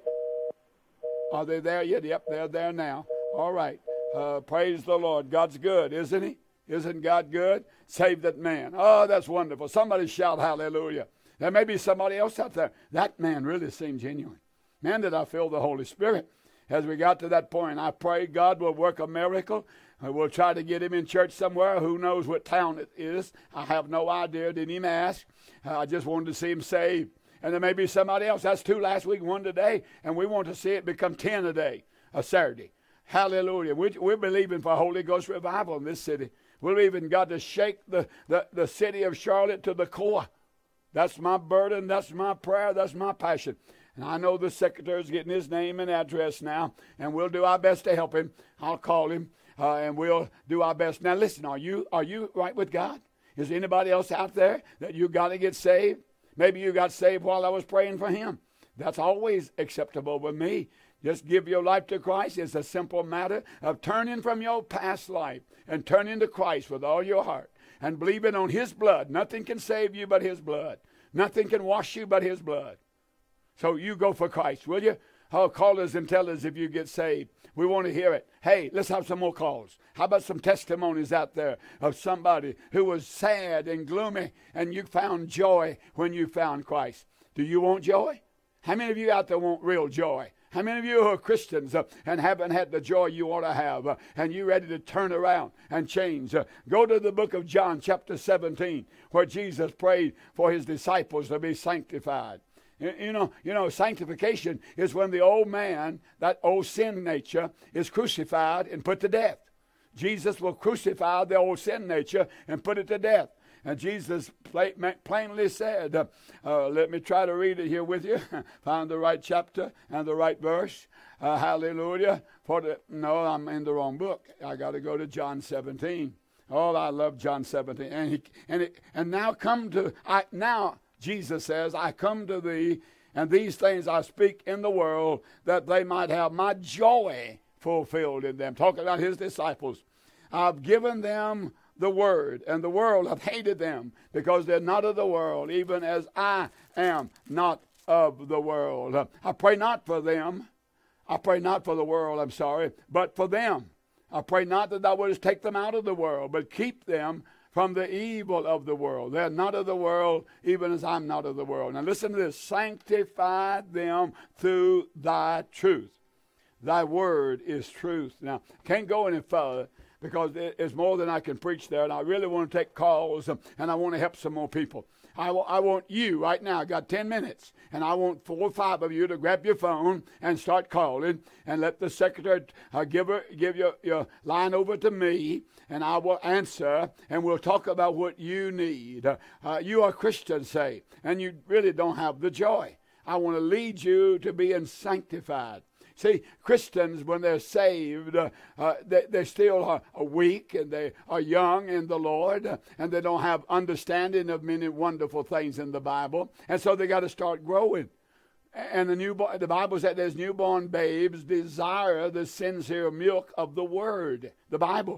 Are they there yet? Yep, they're there now. All right. Praise the Lord. God's good, isn't he? Isn't God good? Save that man. Oh, that's wonderful. Somebody shout hallelujah. There may be somebody else out there. That man really seemed genuine. Man, did I feel the Holy Spirit as we got to that point. I pray God will work a miracle. We'll try to get him in church somewhere. Who knows what town it is? I have no idea. Didn't even ask. I just wanted to see him saved. And there may be somebody else. That's 2 last week, 1 today. And we want to see it become 10 a day, a Saturday. Hallelujah. We're believing for Holy Ghost revival in this city. We're believing God to shake the city of Charlotte to the core. That's my burden. That's my prayer. That's my passion. And I know the secretary's getting his name and address now, and we'll do our best to help him. I'll call him, and we'll do our best. Now, listen, are you right with God? Is there anybody else out there that you got to get saved? Maybe you got saved while I was praying for him. That's always acceptable with me. Just give your life to Christ. It's a simple matter of turning from your past life and turning to Christ with all your heart and believing on his blood. Nothing can save you but his blood. Nothing can wash you but his blood. So you go for Christ, will you? Oh, call us and tell us if you get saved. We want to hear it. Hey, let's have some more calls. How about some testimonies out there of somebody who was sad and gloomy and you found joy when you found Christ? Do you want joy? How many of you out there want real joy? How many of you are Christians and haven't had the joy you ought to have and you ready to turn around and change? Go to the book of John chapter 17 where Jesus prayed for his disciples to be sanctified. You know, sanctification is when the old man, that old sin nature, is crucified and put to death. Jesus will crucify the old sin nature and put it to death. And Jesus plainly said, let me try to read it here with you. Find the right chapter and the right verse. Hallelujah. No, I'm in the wrong book. I got to go to John 17. Oh, I love John 17. And now Jesus says, I come to thee, and these things I speak in the world, that they might have my joy fulfilled in them. Talking about his disciples. I've given them the word, and the world hath hated them, because they're not of the world, even as I am not of the world. I pray not for them. I pray not for the world, but for them. I pray not that thou wouldest take them out of the world, but keep them from the evil of the world. They're not of the world, even as I'm not of the world. Now listen to this. Sanctify them through thy truth. Thy word is truth. Now, I can't go any further because it's more than I can preach there, and I really want to take calls, and I want to help some more people. I want you right now, I got 10 minutes, and I want 4 or 5 of you to grab your phone and start calling, and let the secretary give your line over to me, and I will answer, and we'll talk about what you need. You are Christian, say, and you really don't have the joy. I want to lead you to being sanctified. See, Christians, when they're saved, they still are weak, and they are young in the Lord, and they don't have understanding of many wonderful things in the Bible, and so they got to start growing. And the Bible said there's newborn babes desire the sincere milk of the Word, the Bible.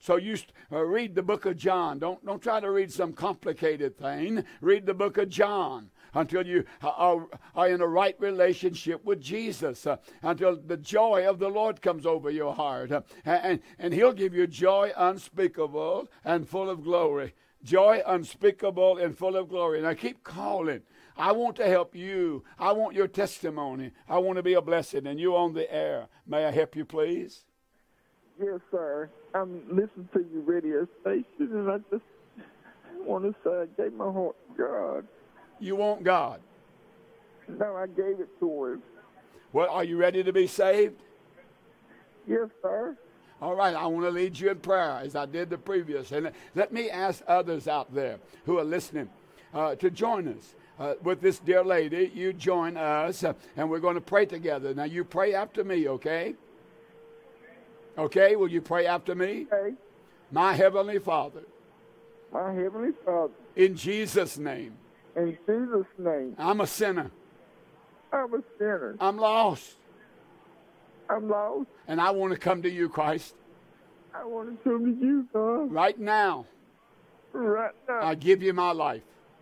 So you read the book of John. Don't try to read some complicated thing. Read the book of John until you are in a right relationship with Jesus, until the joy of the Lord comes over your heart. And he'll give you joy unspeakable and full of glory. Joy unspeakable and full of glory. Now keep calling. I want to help you. I want your testimony. I want to be a blessing, and you're on the air. May I help you, please? Yes, sir. I'm listening to your radio station, and I just want to say I gave my heart to God. You want God? No, I gave it to him. Well, are you ready to be saved? Yes, sir. All right, I want to lead you in prayer as I did the previous. And let me ask others out there who are listening to join us. With this dear lady, you join us, and we're going to pray together. Now, you pray after me, okay? Okay, will you pray after me? Okay. My Heavenly Father. My Heavenly Father. In Jesus' name. In Jesus' name. I'm a sinner. I'm a sinner. I'm lost. I'm lost. And I want to come to you, Christ. I want to come to you, God. Right now. Right now. I give you my life.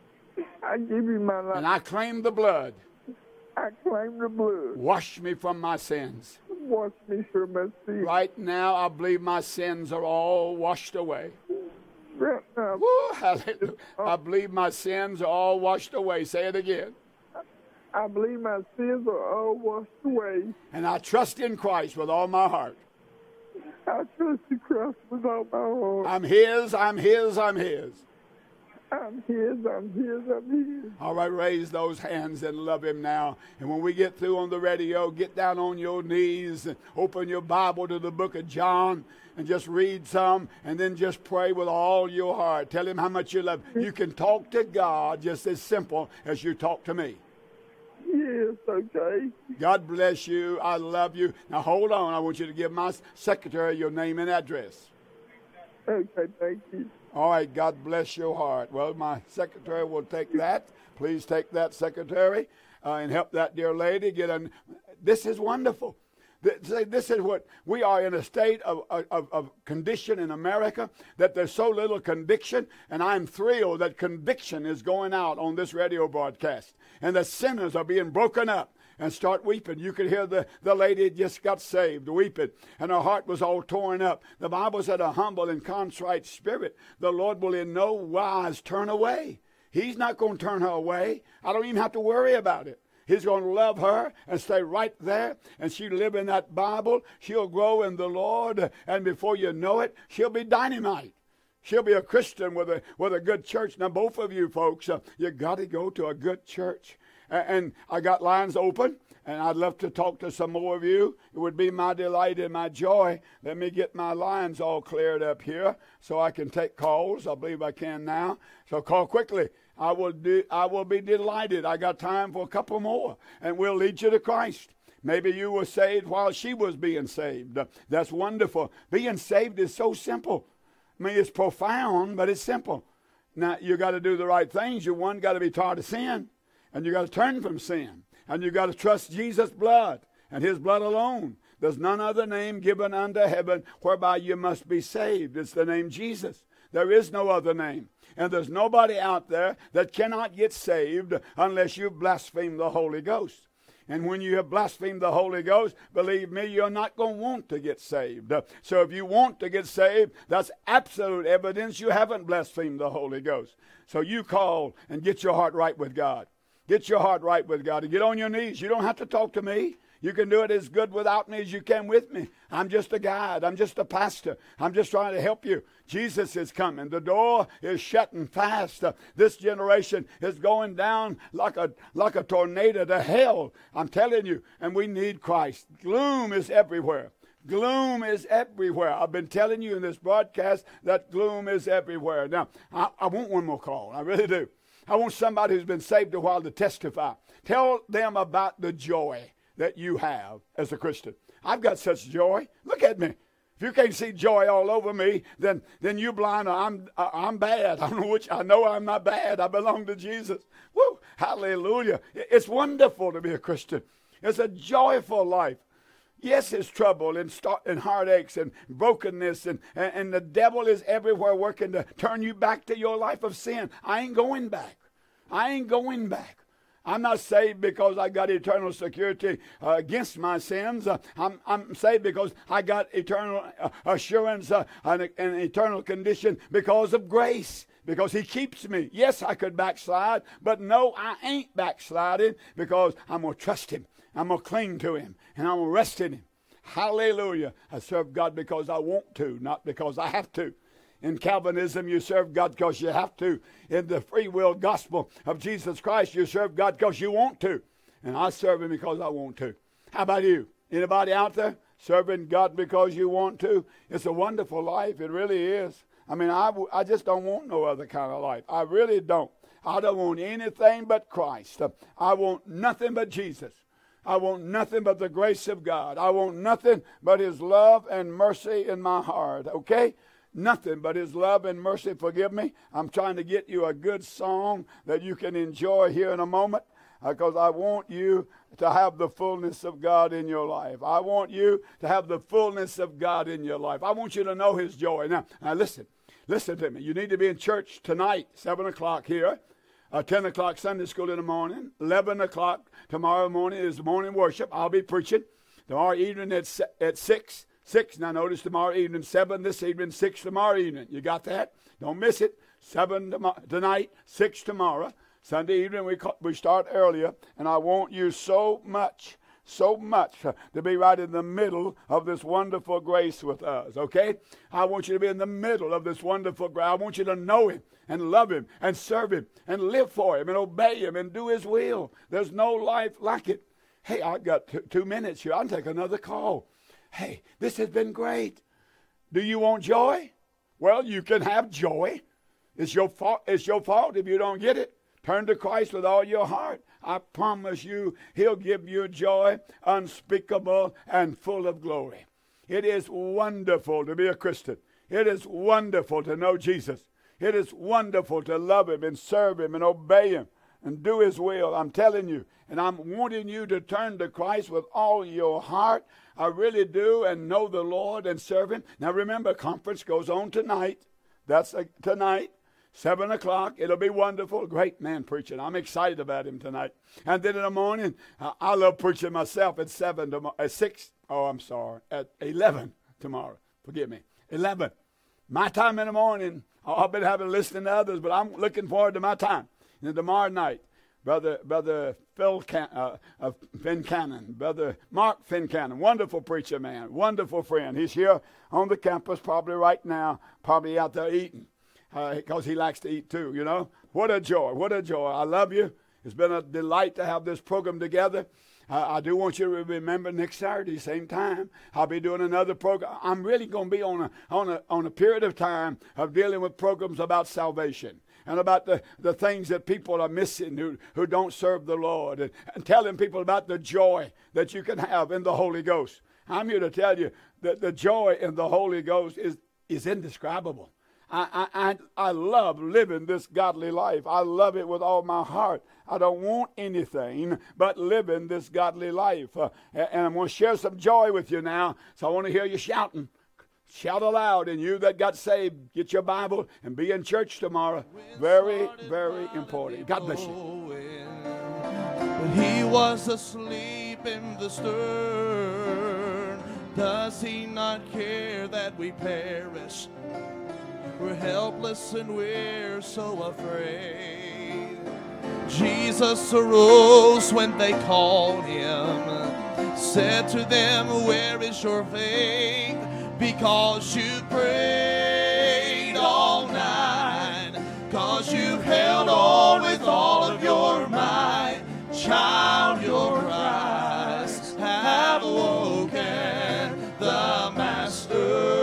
I give you my life. And I claim the blood. I claim the blood. Wash me from my sins. Wash me from my sins. Right now, I believe my sins are all washed away. Right now. Woo, hallelujah. I believe my sins are all washed away. Say it again. I believe my sins are all washed away. And I trust in Christ with all my heart. I trust in Christ with all my heart. I'm His, I'm His, I'm His. I'm His, I'm His, I'm His. All right, raise those hands and love Him now. And when we get through on the radio, get down on your knees and open your Bible to the book of John and just read some and then just pray with all your heart. Tell Him how much you love Him. You can talk to God just as simple as you talk to me. Yes, okay. God bless you. I love you. Now hold on. I want you to give my secretary your name and address. Okay, thank you. All right, God bless your heart. Well, my secretary will take that. Please take that, secretary, and help that dear lady get in. This is wonderful. This is what we are in a state of condition in America, that there's so little conviction, and I'm thrilled that conviction is going out on this radio broadcast, and the sinners are being broken up and start weeping. You could hear the lady just got saved, weeping, and her heart was all torn up. The Bible said a humble and contrite spirit, the Lord will in no wise turn away. He's not going to turn her away. I don't even have to worry about it. He's going to love her and stay right there, and she'll live in that Bible. She'll grow in the Lord, and before you know it, she'll be dynamite. She'll be a Christian with a good church. Now, both of you folks, you got to go to a good church. And I got lines open, and I'd love to talk to some more of you. It would be my delight and my joy. Let me get my lines all cleared up here so I can take calls. I believe I can now. So call quickly. I will be delighted. I got time for a couple more, and we'll lead you to Christ. Maybe you were saved while she was being saved. That's wonderful. Being saved is so simple. I mean, it's profound, but it's simple. Now, you got to do the right things. You, one, got to be taught of sin, and you got to turn from sin, and you got to trust Jesus' blood and His blood alone. There's none other name given unto heaven whereby you must be saved. It's the name Jesus. There is no other name. And there's nobody out there that cannot get saved unless you blaspheme the Holy Ghost. And when you have blasphemed the Holy Ghost, believe me, you're not going to want to get saved. So if you want to get saved, that's absolute evidence you haven't blasphemed the Holy Ghost. So you call and get your heart right with God. Get your heart right with God. And get on your knees. You don't have to talk to me. You can do it as good without me as you can with me. I'm just a guide. I'm just a pastor. I'm just trying to help you. Jesus is coming. The door is shutting fast. This generation is going down like a tornado to hell. I'm telling you. And we need Christ. Gloom is everywhere. Gloom is everywhere. I've been telling you in this broadcast that gloom is everywhere. Now, I want one more call. I really do. I want somebody who's been saved a while to testify. Tell them about the joy that you have as a Christian. I've got such joy. Look at me. If you can't see joy all over me, then you're blind. Or I'm bad. I know I'm not bad. I belong to Jesus. Woo! Hallelujah! It's wonderful to be a Christian. It's a joyful life. Yes, it's trouble and heartaches and brokenness, and the devil is everywhere working to turn you back to your life of sin. I ain't going back. I ain't going back. I'm not saved because I got eternal security against my sins. I'm saved because I got eternal assurance and an eternal condition because of grace, because he keeps me. Yes, I could backslide, but no, I ain't backsliding, because I'm going to trust him. I'm going to cling to him, and I'm going to rest in him. Hallelujah. I serve God because I want to, not because I have to. In Calvinism, you serve God because you have to. In the free will gospel of Jesus Christ, you serve God because you want to. And I serve him because I want to. How about you? Anybody out there serving God because you want to? It's a wonderful life. It really is. I mean, I just don't want no other kind of life. I really don't. I don't want anything but Christ. I want nothing but Jesus. I want nothing but the grace of God. I want nothing but his love and mercy in my heart, okay? Nothing but his love and mercy. Forgive me. I'm trying to get you a good song that you can enjoy here in a moment, because I want you to have the fullness of God in your life. I want you to have the fullness of God in your life. I want you to know his joy. Now listen to me. You need to be in church tonight, 7 o'clock here. 10 o'clock Sunday school in the morning. 11 o'clock tomorrow morning is morning worship. I'll be preaching. Tomorrow evening at 6. 6. Now notice tomorrow evening. 7 this evening. 6 tomorrow evening. You got that? Don't miss it. 7 tonight. 6 tomorrow. Sunday evening we start earlier. And I want you so much to be right in the middle of this wonderful grace with us, okay? I want you to be in the middle of this wonderful grace. I want you to know him and love him and serve him and live for him and obey him and do his will. There's no life like it. Hey, I've got 2 minutes here. I'll take another call. Hey, this has been great. Do you want joy? Well, you can have joy. It's your fault if you don't get it. Turn to Christ with all your heart. I promise you, he'll give you joy unspeakable and full of glory. It is wonderful to be a Christian. It is wonderful to know Jesus. It is wonderful to love him and serve him and obey him and do his will. I'm telling you, and I'm wanting you to turn to Christ with all your heart. I really do, and know the Lord and serve him. Now remember, conference goes on tonight. That's tonight. 7 o'clock. It'll be wonderful. Great man preaching. I'm excited about him tonight. And then in the morning, I love preaching myself at 11 tomorrow. Forgive me. 11. My time in the morning. I've been listening to others, but I'm looking forward to my time. And then tomorrow night, Brother Fincannon, Brother Mark Fincannon, wonderful preacher man, wonderful friend. He's here on the campus probably right now, probably out there eating. Because he likes to eat too, you know. What a joy, what a joy. I love you. It's been a delight to have this program together. I do want you to remember next Saturday, same time, I'll be doing another program. I'm really going to be on a period of time of dealing with programs about salvation and about the things that people are missing who don't serve the Lord, and telling people about the joy that you can have in the Holy Ghost. I'm here to tell you that the joy in the Holy Ghost is indescribable. I love living this godly life. I love it with all my heart. I don't want anything but living this godly life. And I'm going to share some joy with you now. So I want to hear you shouting. Shout aloud. And you that got saved, get your Bible and be in church tomorrow. Very, very important. God bless you. When he was asleep in the stern, does he not care that we perish? We're helpless and we're so afraid. Jesus arose when they called him, said to them, where is your faith? Because you prayed all night, because you held on with all of your might. Child, your eyes have awoken the Master.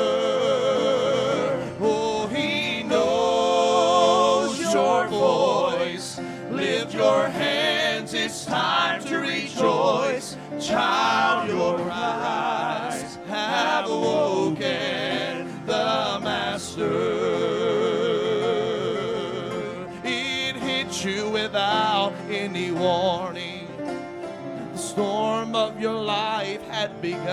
Your hands, it's time to rejoice. Child, your eyes have awoken the Master. It hit you without any warning. The storm of your life had begun.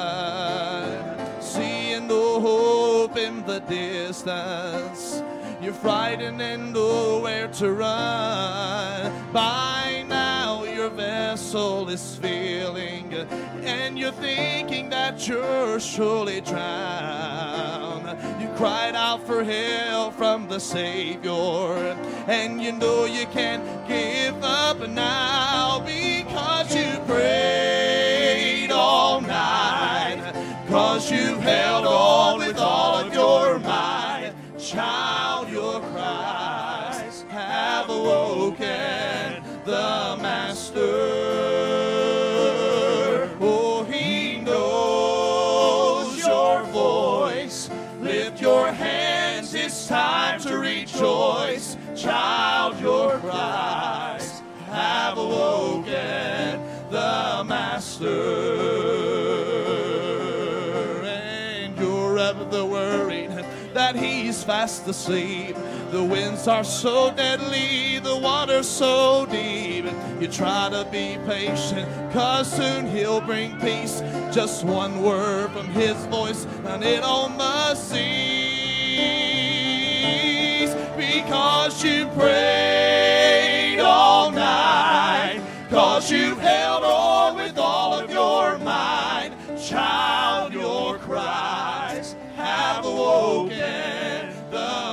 Seeing no hope in the distance, you're frightened and nowhere to run. By now your vessel is filling, and you're thinking that you're surely drowned. You cried out for help from the Savior, and you know you can't give up now, because you prayed all night, because you held on with all of your might. Child, your cries have awoken the Master. Oh, he knows your voice. Lift your hands, it's time to rejoice. Child, your cries have awoken the Master. And you're ever worried that he's fast asleep. The winds are so deadly, the water's so deep. You try to be patient, 'cause soon he'll bring peace. Just one word from his voice, and it all must cease. Because you prayed all night, 'cause you've held on with all of your might. Child, your cries have awoken the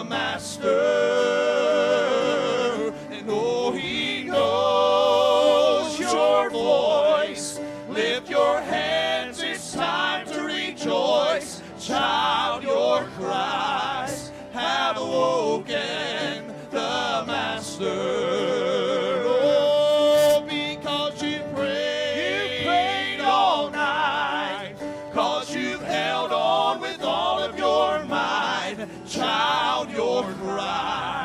Master. And oh, he knows your voice. Lift your hands, it's time to rejoice. Child, your cries have awoken the Master. Oh, because you prayed all night, 'cause you've held on with all of your might. Child, your cry